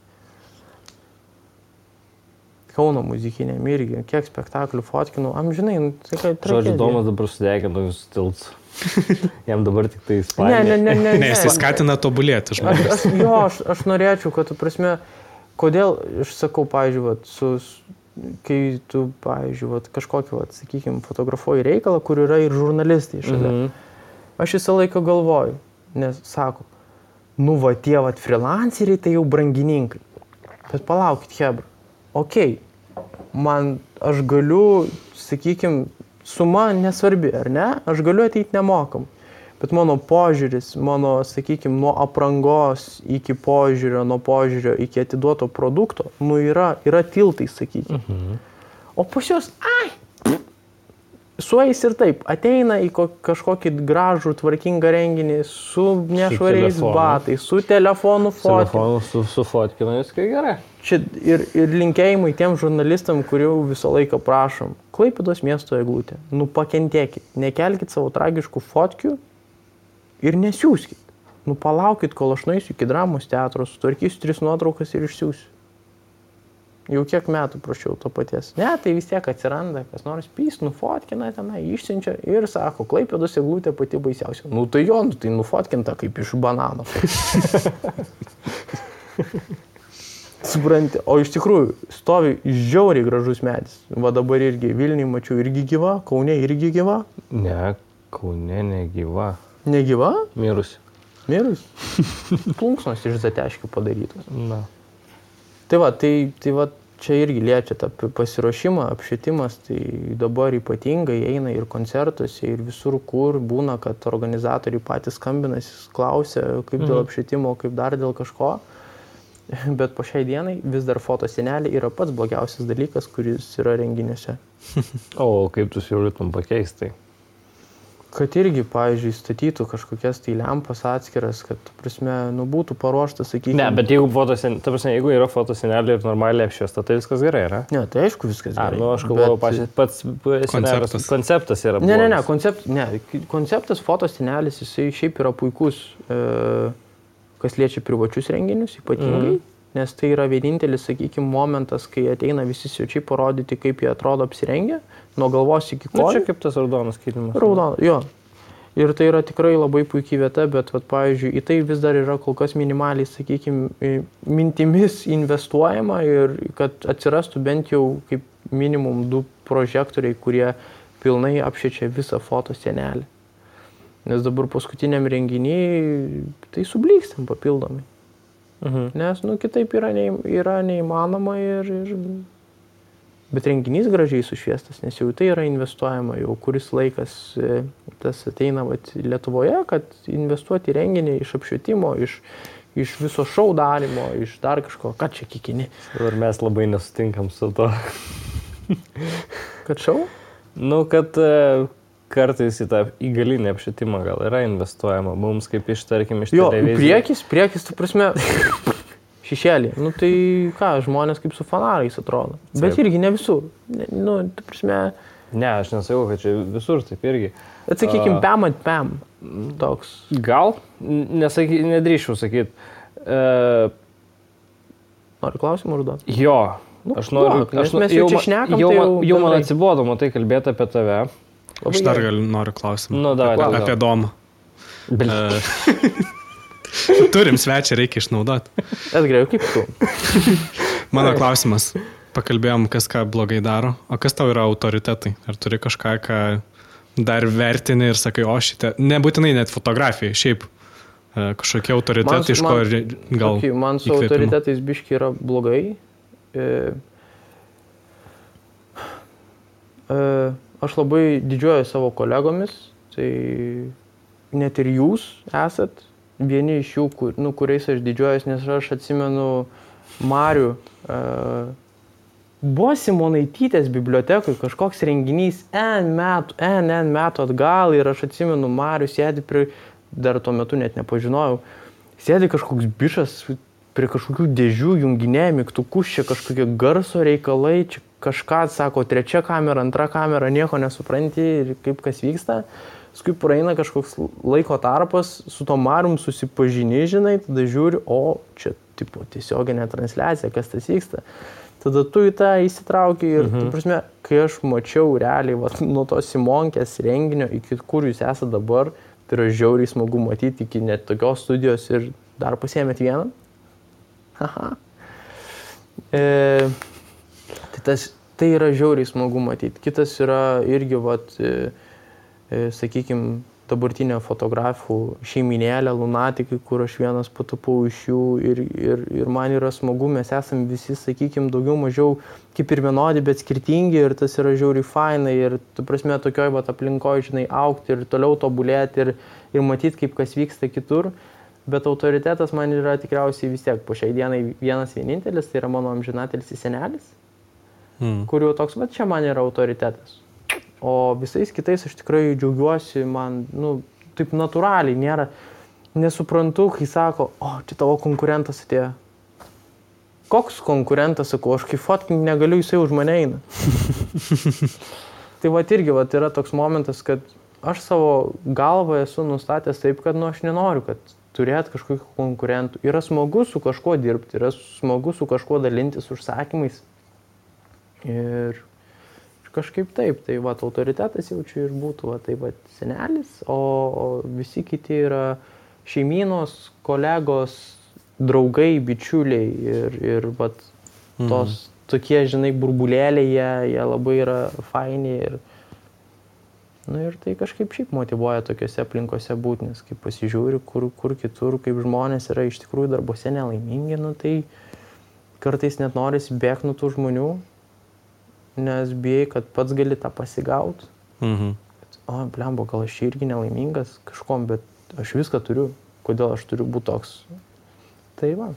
Kauno muzikinėm irgi, kiek spektaklių fotkinų, amžinai, nu, tai kai tragedija. Žodžiu, Domas dabar sudegino visus tiltus. Jam dabar tik tai Ispanija. Ne, ne, ne, ne. Ne, jisai skatina tobulėti žmonės. Aš, aš, jo, aš, aš norėčiau, kad, tu prasme, kodėl, aš sakau, pavyzdžiui, vat, su, kai tu, pavyzdžiui, vat, kažkokį, vat, sakykime, fotografuoji reikalą, kur yra ir žurnalistai šalia. Mhm. Aš visą laiką galvoju, nes sako, nu, va, tie, vat, freelanceriai, tai jau brangininkai. Bet palaukit, hebra. Okei, okay. Man, aš galiu, sakykime, suma nesvarbi, ar ne? Aš galiu ateiti nemokam. Bet mano požiūris, mano, sakykime, nuo aprangos iki požiūrio, nuo požiūrio iki atiduoto produkto, nu yra, yra tiltai, sakykime. Mhm. O pas juos, ai, sueis ir taip, ateina į kažkokį gražų, tvarkingą renginį su nešvariais su batais, su telefonu fotkinu. Telefonu su, su fotkinu, viskai gerai. Čia ir, ir linkėjimai tiem žurnalistam, kurių visą laiką prašom. Klaipėdos miesto eglutė. Nu pakentėkit, nekelkit savo tragiškų fotkių ir nesiųskit. Nu palaukit, kol aš nueisiu iki dramos teatro, sutvarkysiu tris nuotraukas ir išsiųsiu. Jau kiek metų prašiau to paties. Ne, tai vis tiek atsiranda, kas nors pys, nufotkina tenai, išsiunčia ir sako, Klaipėdos eglutė pati baisiausia. Nu tai jo, nu, tai nufotkinta kaip iš banano. Supranti, o iš tikrųjų stovi žiauriai gražus medis. Va dabar irgi Vilniui mačiau irgi gyva, Kaune irgi gyva. Ne, Kaune negyva. Negyva? Mirusi. Mirus? Plunksnos iš Zateškių padarytos. Na. Tai va, tai, tai va, čia irgi liečia tą pasiruošimą, apšvietimas, tai dabar ypatingai eina ir koncertuose, ir visur, kur būna, kad organizatoriai patys skambinasi, klausia, kaip dėl apšvietimo, kaip dar dėl kažko. Bet po šiai dienai vis dar fotoseneliai yra pats blogiausias dalykas, kuris yra renginiuose. O kaip tu siūlytum pakeisti? Kad irgi, pavyzdžiui, statytų kažkokias tai lempas atskiras, kad, prasme, nu, būtų paruoštas, sakykime... Ne, bet jeigu, fotosen... Ta prasme, jeigu yra fotosenelė ir normaliai apšviesta, tai viskas gerai, yra? Ne, tai aišku viskas gerai. A, nu, aš galvoju, bet... pats konceptas. konceptas yra blogas. Ne, ne, ne, koncept... ne, konceptas fotosenelis, jisai šiaip yra puikus, e, kas liečia privačius renginius, ypatingai. Mm. Nes tai yra vienintelis, sakykime, momentas, kai ateina visi svečiai parodyti, kaip jie atrodo apsirengę, nuo galvos iki kojų. Nu, čia kaip tas raudonas kilimas. Raudonas, jo. Ir tai yra tikrai labai puikiai vieta, bet, vat, pavyzdžiui, į tai vis dar yra kol kas minimaliai, sakykime, mintimis investuojama ir kad atsirastų bent jau kaip minimum du prožektoriai, kurie pilnai apšviečia visą fotosenelį. Nes dabar paskutiniam renginiai tai sublyksim papildomai. Mhm. Nes, nu, kitaip yra, ne, yra neįmanoma ir, ir... Bet renginys gražiai sušviestas, nes jau tai yra investuojama, jau kuris laikas tas ateina vat, Lietuvoje, kad investuoti į renginį iš apšvietimo, iš, iš viso šou darymo, iš dar kažko, ką čia kikini. Ir mes labai nesutinkam su to. Kad šou? Nu, kad... kartais į tą įgalinį apšvietimą gal yra investuojama, mums kaip iš, tarkim, iš jo, televizijos. priekis, priekis, tu prasme, šešėlį. Nu tai ką, žmonės kaip su fanarais atrodo. Bet irgi ne visur. Ne, nu, tu prasme... Ne, aš nesakau, kad čia visur taip irgi. Atsakykime, uh, pam ant pam. Toks. Gal? Nesaky, nedrįščiau sakyti. Uh, Nori klausimą užduoti? Jo. Nu, aš noriu... duok, nes aš, mes jau čia šnekam, jau, tai jau... Jau man atsibodo, matai, kalbėti apie tave. Aš dar gal noriu klausimą. Nu, davai, apie, apie Domą. Uh, turim svečią, reikia išnaudoti. Edgarai, kaip tu? Mano klausimas. Pakalbėjom, kas ką blogai daro. O kas tau yra autoritetai? Ar turi kažką, ką dar vertini ir sakai, o šitą... Nebūtinai net fotografijai, šiaip uh, kažkokie autoritetai, iš ko gal... Okay, man su įkvėpimo. Autoritetais biški yra blogai. E, e, Aš labai didžiuoju savo kolegomis, tai net ir jūs esat vieni iš jų, kur, nu, kuriais aš didžiuojuosi, nes aš atsimenu Marių. Uh, buvo Simonaitytės bibliotekui kažkoks renginys N metų, N, N metų atgal ir aš atsimenu Marių sėdi prie, dar tuo metu net nepažinojau, sėdi kažkoks bišas prie kažkokių dėžių, junginėjai, mygtukus, čia kažkokie garso reikalai, čia kažką, sako, trečia kamera, antra kamera, nieko nesupranti ir kaip kas vyksta. Paskui praeina kažkoks laiko tarpas, su to Marium susipažini, žinai, tada žiūri, o čia, tipo, tiesioginė transliacija, kas tas vyksta. Tada tu į tą įsitrauki ir, mhm. tu prasme, kai aš mačiau realiai, va, nuo tos Simonkės renginio iki kur jūs esate dabar, tai yra žiauriai smagu matyti iki net tokios studijos ir dar pasiėmėt vieną. Haha. E... Tai, tas, tai yra žiauriai smagu matyti. Kitas yra irgi, vat, e, e, sakykime, dabartinė fotografų šeiminėlė, lunatikai, kur aš vienas patapau iš jų ir, ir, ir man yra smagu, mes esame visi, sakykime, daugiau mažiau kaip ir vienodi, bet skirtingi ir tas yra žiauriai fainai ir, tu prasme, tokioj vat, aplinkoje, žinai, augti ir toliau tobulėti ir, ir matyti, kaip kas vyksta kitur. Bet autoritetas man yra tikriausiai vis tiek po šiai dienai vienas vienintelis, tai yra mano amžinatelis senelis. Hmm. Kuriuo toks, va čia man yra autoritetas. O visais kitais aš tikrai džiaugiuosi, man, nu, taip natūraliai nėra, nesuprantu, kai sako, o, čia tavo konkurentas atėjo. Koks konkurentas, sakau, aš kai fotkinti negaliu, jisai už mane eina. Tai va irgi, va, yra toks momentas, kad aš savo galvą esu nustatęs taip, kad, nu, aš nenoriu, kad turėti kažkokių konkurentų. Yra smagu su kažkuo dirbti, yra smagu su kažkuo dalintis užsakymais. Ir kažkaip taip, tai va, autoritetas jaučiu ir būtų, va, tai va, senelis, o, o visi kiti yra šeimynos, kolegos, draugai, bičiuliai ir, ir va, tos mhm. tokie, žinai, burbulėliai, jie, jie labai yra faini ir, nu, ir tai kažkaip šiaip motyvuoja tokiuose aplinkose būti, nes kai pasižiūri, kur, kur kitur, kaip žmonės yra iš tikrųjų darbuose nelaimingi, nu, tai kartais net norisi bėgti nuo tų žmonių, nes bijai, kad pats gali tą pasigauti. Mhm. O, blembo, gal aš irgi nelaimingas kažkom, bet aš viską turiu. Kodėl aš turiu būti toks? Tai va.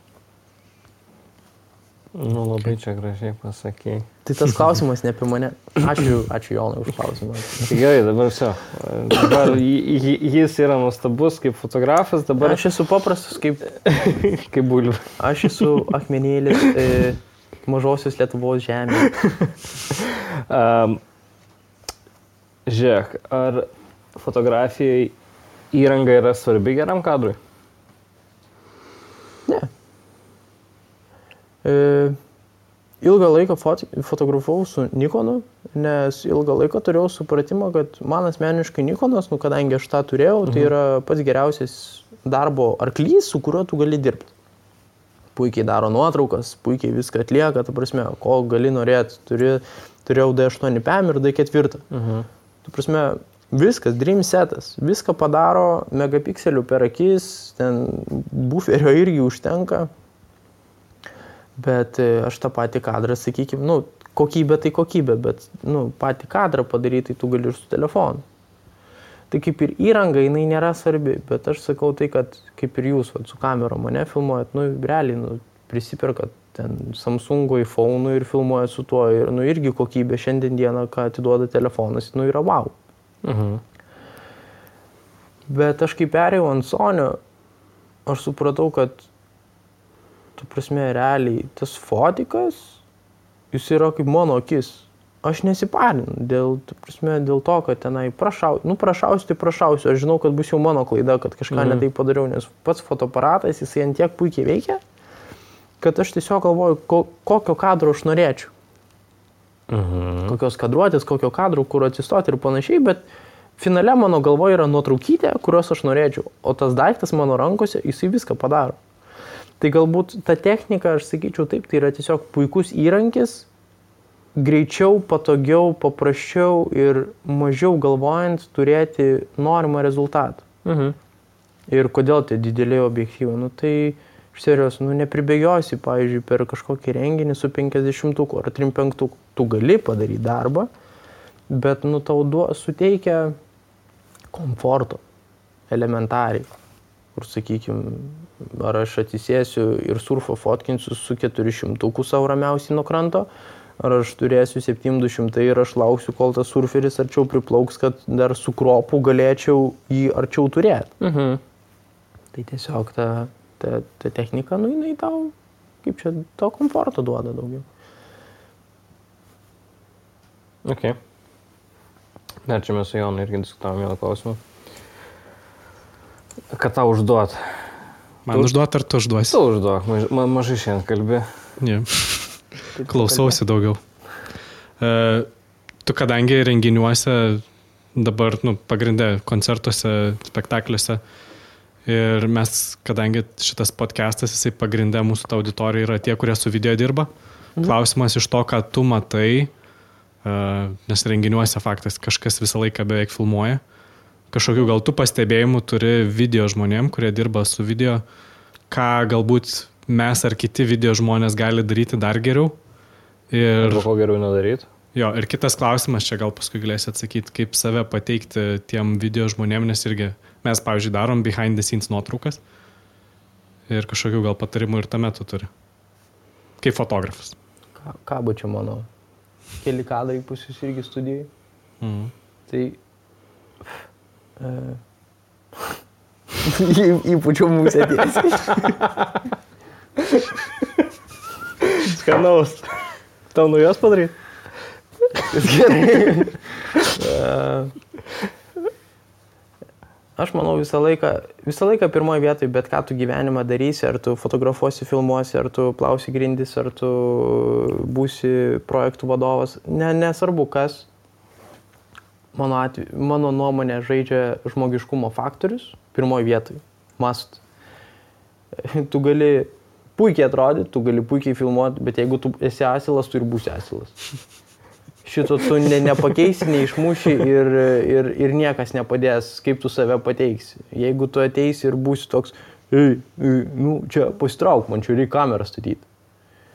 Nu, labai čia gražiai pasakėjai. Tai tas klausimas ne apie mane. Ačiū, ačiū Jonai už klausimą. Tai gerai, dabar čia. Dabar j- j- jis yra nuostabus kaip fotografas, dabar Aš esu paprastas kaip, kaip bulvių. aš esu akmenėlis e, mažosios Lietuvos žemė. Um, žiūrėk, ar fotografijai įranga yra svarbi geram kadrui? Ne. E, ilgą laiką fot- fotografavau su Nikonu, nes ilgą laiką turėjau supratimą, kad man asmeniškai Nikonas, nu, kadangi aš tą turėjau, tai yra pats geriausias darbo arklys, su kuriuo tu gali dirbti. Puikiai daro nuotraukas, puikiai viską atlieka, ta prasme, ko gali norėti. Turi, turėjau D aštuoni P M ir D keturi. Mhm. Ta prasme, viskas, dream setas, viską padaro, megapikselių per akis, ten buferio irgi užtenka. Bet e, aš tą patį kadrą, sakykime, nu, kokybė tai kokybė, bet, nu, patį kadrą padaryti tai tu gali ir su telefonu. Tai kaip ir įranga, jinai nėra svarbi, bet aš sakau tai, kad kaip ir jūs, va, su kamera mane filmuojat, nu, realiai, nu, prisipirkat ten Samsungo iPhone ir filmuojat su tuo ir, nu, irgi kokybė šiandien dieną, ką atiduoda telefonas, nu, yra wow. Mhm. Bet aš kai perėjau ant Sonio, aš supratau, kad, tu prasme, realiai, tas fotikas, jis yra kaip mano akis. Aš nesiparinu dėl, tu prasme, dėl to, kad tenai prašau, nu, prašausiu, tai prašausiu. Aš žinau, kad bus jau mano klaida, kad kažką Mhm. ne taip padariau, nes pats fotoaparatas, jisai ant tiek puikiai veikia, kad aš tiesiog galvoju, ko, kokio kadro aš norėčiau. Mhm. Kokios kadruotės, kokio kadro, kur atsistoti ir panašiai, bet finale mano galvoje yra nuotraukytė, kurios aš norėčiau, o tas daiktas mano rankose, jisai viską padaro. Tai galbūt ta technika, aš sakyčiau taip, tai yra tiesiog puikus įrankis, greičiau, patogiau, paprasčiau ir mažiau galvojant turėti norimą rezultatą. Mhm. Ir kodėl tie dideliai objektyvai? Nu tai iš serijos, nu nepribėgiosi, pavyzdžiui, per kažkokį renginį su penkiasdešimtuku ar trim penktuku. Tu gali padaryti darbą, bet nu tau duo, suteikia komforto elementariai. Kur, sakykime, ar aš atsisėsiu ir surfo fotkinsiu su keturi šimtuku savo ramiausiai nuo kranto, ar aš turėsiu septyni du šimtai ir aš lauksiu, kol tas surferis arčiau priplauks, kad dar su kropu galėčiau jį arčiau turėti. Mhm. Tai tiesiog ta, ta, ta technika, nu jinai tau, kaip čia, to komforto duoda daugiau. Ok. Dar čia mes su Jonu irgi diskutavom vieną klausimą. Kad tau užduot. Man užduot ar tu užduosi? Tu užduok, maž, ma, mažai šiandien kalbi. Yeah. Klausausi daugiau. Uh, tu kadangi renginiuose, dabar nu, pagrindė koncertuose, spektakliuose, ir mes, kadangi šitas podcastas, jisai pagrindė mūsų auditorija yra tie, kurie su video dirba. Mhm. Klausimas iš to, ką tu matai, uh, nes renginiuose faktas kažkas visą laiką beveik filmuoja. Kažkokių gal tu pastebėjimų turi video žmonėm, kurie dirba su video, ką galbūt mes ar kiti video žmonės gali daryti dar geriau. Ir, Arba ko geriau nedaryti. jo, ir kitas klausimas, čia gal paskui galėsi atsakyti, kaip save pateikti tiem video žmonėm, nes irgi mes, pavyzdžiui, darom behind the scenes nuotraukas ir kažkokių gal patarimų ir tame tu turi. Kaip fotografas. Ką, ką buvo čia mano? Keli kadrai pusius irgi studijai. Mhm. Tai... E, į- įpučiau musę tiesiai. Skanaus. Tau nu jos padaryti? Gerai. E, aš manau visą laiką, visą laiką pirmoje vietoje, bet ką tu gyvenimą darysi, ar tu fotografuosi, filmuosi, ar tu plausi grindis, ar tu būsi projektų vadovas, ne, nesvarbu kas. Mano, atveju, mano nuomonė žaidžia žmogiškumo faktorius pirmoje vietoje. Must. Tu gali puikiai atrodyti, tu gali puikiai filmuoti, bet jeigu tu esi asilas, tu ir būsi asilas. Šito tu ne, nepakeisi, neišmuši ir, ir, ir niekas nepadės, kaip tu save pateiksi. Jeigu tu ateisi ir būsi toks, ei, ei, nu, čia pasitrauk, man čia reikia kamerą statyti.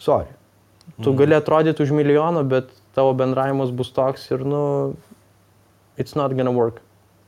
Sorry. Tu gali atrodyti už milijoną, bet tavo bendravimas bus toks ir, nu, it's not gonna work.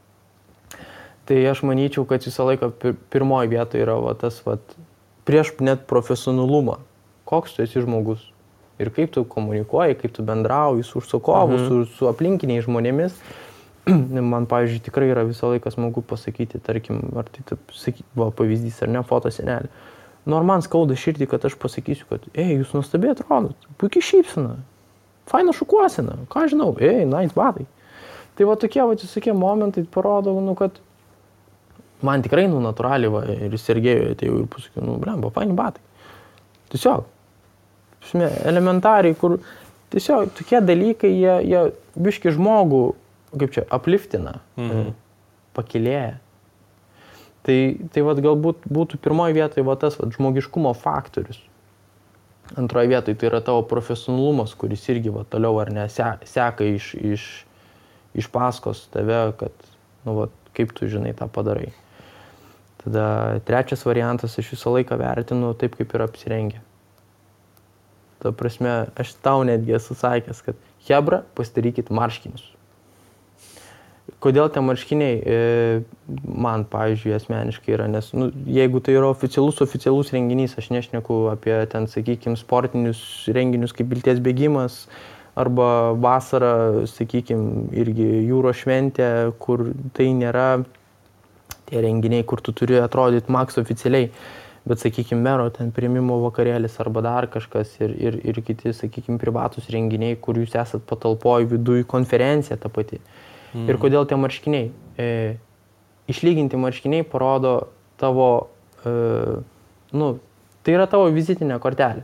Tai aš manyčiau, kad visą laiką pirmoji vieta yra va, tas, va, prieš net profesionalumą. Koks tu esi žmogus? Ir kaip tu komunikuoji, kaip tu bendrauji su užsakovu, mhm. su, su aplinkiniais žmonėmis. Man, pavyzdžiui, tikrai yra visą laiką smagu pasakyti, tarkim, ar tai taip, saky, va, pavyzdys, ar ne, foto senelį. Nu, ar man skauda širdį, kad aš pasakysiu, kad, ei, jūs nuostabiai atrodot, puikiai šypsina, faina šukuosina, ką žinau, ei, nice batai. Tai va tokie, va, visokie momentai parodo, nu, kad man tikrai, nu, natūraliai, va, ir Sergejui atėjau ir pasakiau, nu, blemba, faini batai. Tiesiog, elementariai, kur tiesiog tokie dalykai, jie, jie biški žmogų, kaip čia, apliftina, mhm. pakilėja. Tai, tai vat, galbūt būtų pirmoji vietoje vat, tas vat, žmogiškumo faktorius. Antroje vietoje tai yra tavo profesionalumas, kuris irgi vat, toliau ar ne se, seka iš, iš, iš paskos tave, kad, nu, vat, kaip tu žinai tą padarai. Tada trečias variantas, aš visą laiką vertinu taip, kaip yra apsirengę. Ta prasme, aš tau netgi esu sakęs, kad hebra, pasidarykit marškinius. Kodėl tie marškiniai e, man, pavyzdžiui, asmeniškai yra, nes nu, jeigu tai yra oficialus, oficialus renginys, aš nešneku apie ten, sakykime, sportinius renginius kaip Vilties bėgimas arba vasara, sakykime, irgi jūros šventė, kur tai nėra tie renginiai, kur tu turi atrodyti maks oficialiai, bet, sakykime, mero ten priėmimo vakarėlis arba dar kažkas ir, ir, ir kiti, sakykime, privatus renginiai, kur jūs esat patalpoj viduj, konferencija ta pati. Mm. Ir kodėl tie marškiniai? E, išlyginti marškiniai parodo tavo, e, nu, tai yra tavo vizitinė kortelė.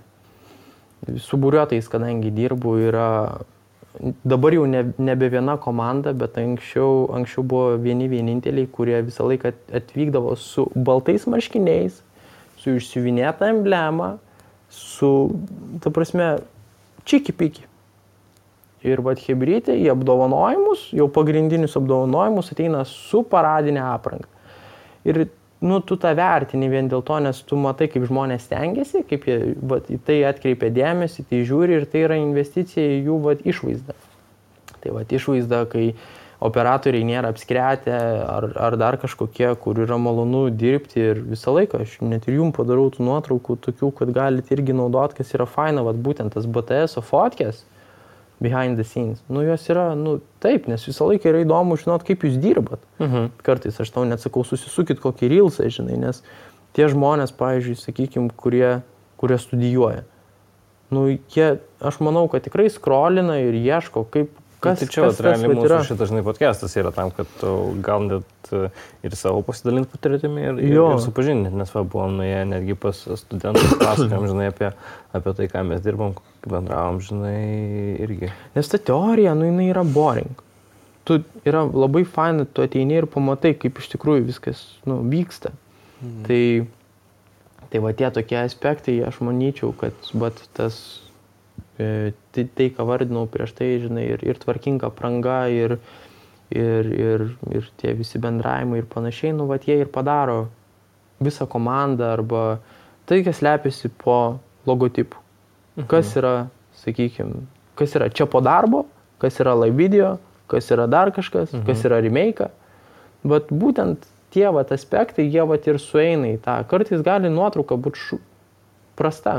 Su buriuotojais, kadangi dirbu, yra, dabar jau ne, nebe viena komanda, bet anksčiau, anksčiau buvo vieni vieninteliai, kurie visą laiką atvykdavo su baltais marškiniais, su išsiuvinėta emblema, su, ta prasme, čiki-piki. Ir vat hebrytė į apdovanojimus, jau pagrindinius apdovanojimus ateina su paradinė apranga. Ir nu, tu tą vertini vien dėl to, nes tu matai, kaip žmonės stengiasi, kaip jie vat, į tai atkreipia dėmesį, tai žiūri ir tai yra investicija į jų vat, išvaizdą. Tai vat išvaizda, kai operatoriai nėra apskretę ar, ar dar kažkokie, kur yra malonu dirbti ir visą laiką, aš net ir jums padarau tų nuotraukų tokių, kad galite irgi naudoti, kas yra faina, vat, būtent tas B T S fotkės, behind the scenes. Nu, jos yra, nu, taip, nes visą laiką yra įdomu žinot, kaip jūs dirbat. Mhm. Kartais aš tau net sakau, susisukit kokį reelsą, žinai, nes tie žmonės, pavyzdžiui, sakykime, kurie, kurie studijuoja. Nu, jie, aš manau, kad tikrai scrollina ir ieško, kaip, kas, tai čia, kas, kas, kas, mūsų yra. Šitas, žinai, podcastas yra tam, kad tu gal net ir savo pasidalinti patirtimi ir, ir, ir supažinti, nes va, buvom nuėję netgi pas studentus, pasakojom, žinai, apie, apie tai, ką mes dirbam, bendravom, žinai, irgi. Nes ta teorija, nu, jinai yra boring. Tu yra labai faina, tu ateini ir pamatai, kaip iš tikrųjų viskas, nu, vyksta. Mhm. Tai, tai va tie tokie aspektai, aš manyčiau, kad, bet tas, e, tai, tai, ką vardinau prieš tai, žinai, ir, ir tvarkinga apranga, ir, ir, ir, ir tie visi bendravimai ir panašiai, nu, va, jie ir padaro visą komandą, arba tai, kas slepiasi po logotipu. Kas yra, sakykime, kas yra čia po darbo, kas yra live video, kas yra dar kažkas, mhm. kas yra remake. Bet būtent tie vat aspektai, jie vat ir sueina į tą. Kartais gali nuotrauka būti šu... prasta.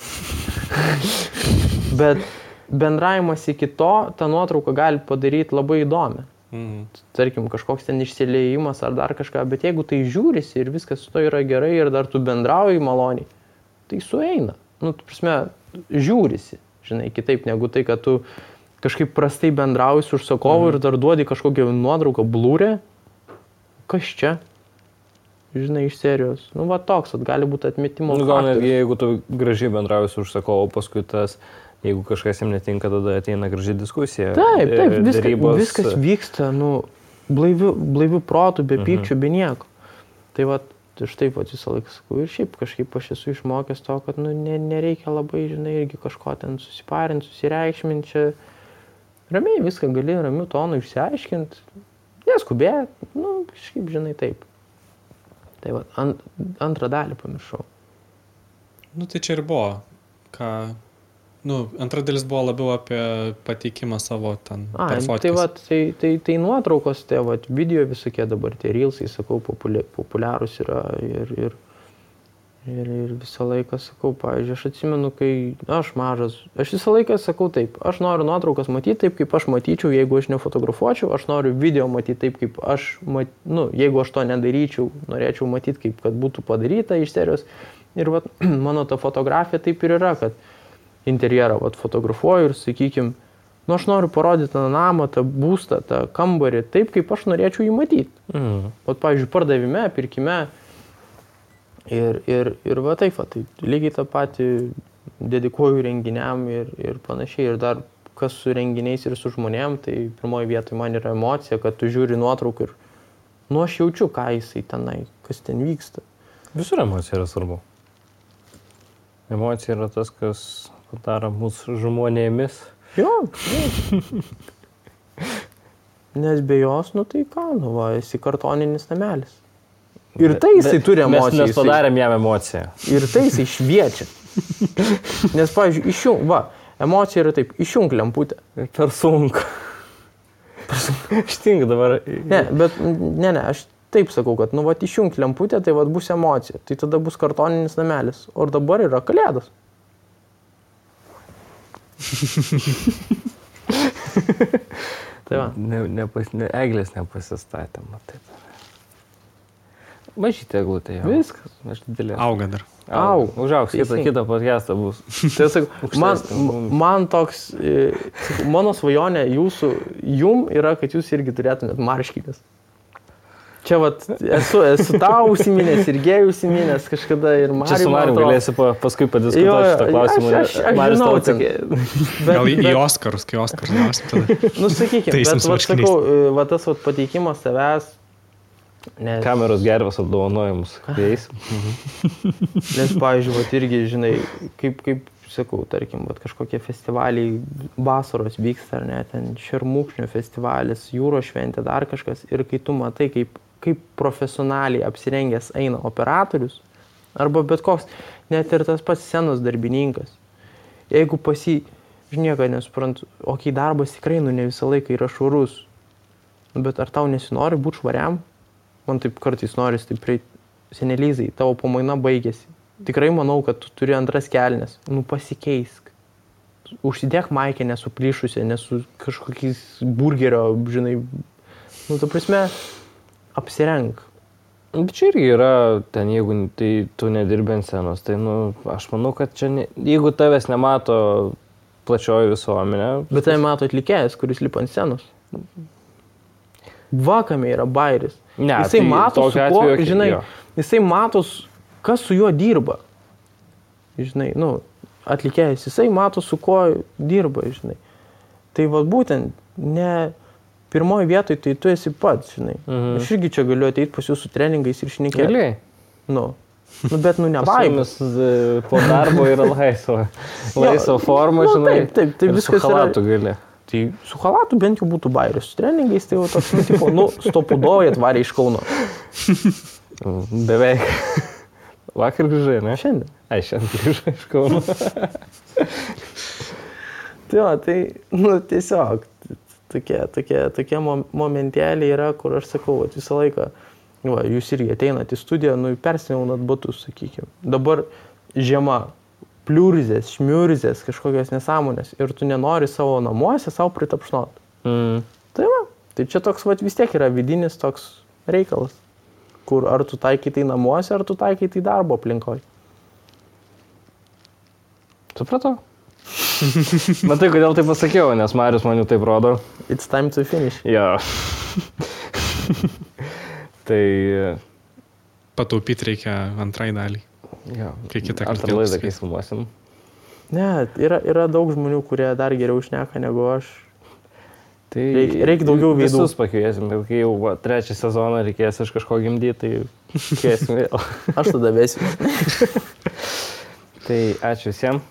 Bet bendravimas iki to, tą nuotrauką gali padaryti labai įdomią. Mhm. Tarkim, kažkoks ten išsiliejimas ar dar kažką, bet jeigu tai žiūrisi ir viskas su to yra gerai ir dar tu bendrauji maloniai, tai sueina. Nu, tu prasme, žiūrisi, žinai, kitaip negu tai, kad tu kažkaip prastai bendrauji su užsakovu mhm. ir dar duodi kažkokią nuotrauką blūrę. Kas čia? Žinai, iš serijos. Nu, va toks, at gali būti atmetimo nu, gal netgi, jeigu tu gražiai bendrauji su užsakovu, paskui tas, jeigu kažkas jam netinka, tada ateina graži diskusija. Taip, taip, viskas, darybos... viskas vyksta, nu, blaivių, blaivių protų, be mhm. pykčių, be nieko. Tai va, aš taip pat visą laiką sakau ir šiaip kažkaip aš esu išmokęs to, kad nu, ne, nereikia labai, žinai, irgi kažko ten susiparinti, susireikšminti, čia ramiai viską gali ramių tonų išsiaiškinti, neskubėti, nu, kažkaip, žinai, taip. Tai va, ant, antrą dalį pamiršau. Nu, tai čia ir buvo ką... Nu, antra dalis buvo labiau apie pateikimą savo ten. A, tai, va, tai, tai, tai nuotraukos, tai va, video visokie dabar, tie reelsai, sakau, populia, populiarūs yra ir, ir, ir, ir visą laiką sakau, pavyzdžiui, aš atsimenu, kai aš mažas, aš visą laiką sakau taip, aš noriu nuotraukas matyti taip, kaip aš matyčiau, jeigu aš nefotografuočiau, aš noriu video matyti taip, kaip aš, mat, nu, jeigu aš to nedaryčiau, norėčiau matyti, kaip kad būtų padaryta iš serijos. Ir va, mano ta fotografija taip ir yra, kad interjerą vat, fotografuoju ir, sakykime, nu, aš noriu parodyti tą namą, tą būstą, tą kambarį taip, kaip aš norėčiau jį matyti. Mm. Vat, pavyzdžiui, pardavime, pirkime ir, ir, ir va taip, va, tai lygiai tą patį dedikuoju renginiam ir, ir panašiai. Ir dar kas su renginiais ir su žmonėm, tai pirmoji vietoje man yra emocija, kad tu žiūri nuotraukų ir, nu, aš jaučiu, ką jisai tenai, kas ten vyksta. Visur emocija yra svarbu. Emocija yra tas, kas padaro mūsų žmonėmis. Jo, jo. Nes be jos, nu tai ką, nu va, esi kartoninis namelis. Ir tai jisai turi emociją. Mes, mes padarėm jam emociją. Ir tai jisai šviečia. Nes, pavyzdžiui, išjung, va, emocija yra taip, išjung lemputę. Per sunku. Aš tingiu dabar. Ne, bet, ne, ne, aš taip sakau, kad, nu, va, išjung lemputę, tai va, bus emocija. Tai tada bus kartoninis namelis. O dabar yra kalėdos. Tai va. Ne, nepas, ne, eglės nepasistatė, matai. Mažytė eglutė jau. Viskas. Aš didelė. Auga dar. Au. Užaugs, kitą, kitą podcastą bus. Tai sakau, man, man toks, e, mano svajonė jūsų, jum yra, kad jūs irgi turėtumėt marškinės. Čia vat, esu, esu tau užsiminęs ir gėjų užsiminęs kažkada ir Mariu. Čia su Mariu galėsi pa, paskui padiskutuoti šitą klausimą. Aš, aš, aš žinau, atsakė. Gal į, į Oskarus, kai Oskarus gausim tada. Nu, sakykime, bet vat, sakau, va, tas vat, pateikimas savęs. Nes... Kameros gervės apdovanojimus. Nes, pavyzdžiui, vat, irgi, žinai, kaip, kaip sakau, tarkim, vat, kažkokie festivaliai vasaros vyksta, ar ne, ten Šermukšnio festivalis, Jūros šventė, dar kažkas. Ir kai tu matai, kaip kaip profesionaliai apsirengęs eina operatorius, arba bet koks, net ir tas pats scenos darbininkas. Jeigu pas jį, aš nieko nesuprantu, okei, darbas tikrai, nu, ne visą laiką yra švarus, bet ar tau nesinori būti švariam? Man taip kartais noris, taip prieiti, senelizai, tavo pamaina baigėsi. Tikrai manau, kad tu turi antras kelnes, nu, pasikeisk. Užsidėk maikę nesuplyšusią, nesu kažkokiais burgerio, žinai, nu, ta prasme, apsirenk. Bet čia irgi yra, ten jeigu tai tu nedirbi ant scenos, tai nu, aš manau, kad čia, ne, jeigu tavęs nemato plačioji visuomenė. Bet tai mato atlikėjas, kuris lipa ant scenos. Vakame yra bairis. Ne, jisai tai mato, su kuo, atveju, žinai, jo. Jisai mato, kas su juo dirba. Žinai, nu, atlikėjas, jisai mato, su kuo dirba, žinai. Tai va būtent, ne... Pirmoji vietoj, tai tu esi pats, žinai. Mhm. Aš irgi čia galiu ateiti pas jūsų treningais ir šnekėti. Galiai? Nu. Nu, bet, nu, nevaimas. Po darbo yra laisva. Laisva forma, nu, žinai. Taip, taip, taip viskas su halatu yra. Gali. Tai su halatu bent jau būtų bairis. Su treningais tai jau toks, nu, tipo, nu, stopudovai atvarė iš Kauno. Beveik. Vakar grįžai, ne? Šiandien. Ai, šiandien grįžai iš Kauno. Tai, va, tai, nu, tiesiog. Tokie, tokie, tokie momentėliai yra, kur aš sakau, at visą laiką, va, jūs irgi ateinat į studiją, nu, persimaunat batus, sakykime. Dabar žiema, pliurzės, šmiurzės, kažkokios nesąmonės ir tu nenori savo namuose savo pritapšnot. Mm. Tai va, tai čia toks, va, vis tiek yra vidinis toks reikalas, kur ar tu taikai tai namuose, ar tu taikai tai darbo aplinkoj. Supratau? Matai, kodėl taip pasakiau, nes Marius man jau taip rodo. It's time to finish. Jo. Tai... Pataupyti reikia antrai dalį. Jo. Kai kitą kartą. Antrą laidą, kai filmuosim. Ne, yra, yra daug žmonių, kurie dar geriau šneka negu aš. Tai reikia, reikia daugiau veidų. Visus pakviesim, kai jau va, trečią sezoną reikės iš kažko gimdyti, tai kviesim vėl. Aš tada vesiu. Tai ačiū visiems.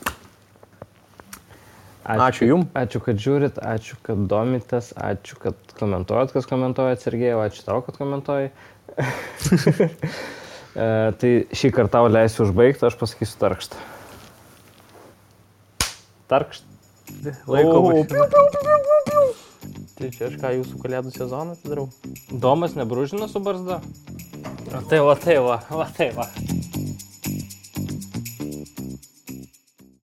Ačiū, ačiū jum. Ačiū, kad žiūrit, ačiū, kad domitės, ačiū, kad komentuojat, kas komentuojat, Sergėjau, ačiū tau, kad komentuoji. e, tai šį kartą tau leisiu užbaigti, aš pasakysiu tarkštą. Tarkšt. Laiko O, mašina. Tai čia aš ką jūsų kalėdų sezoną atidarau. Domas nebrūžina su barzda? O tai va, tai va, va, tai va.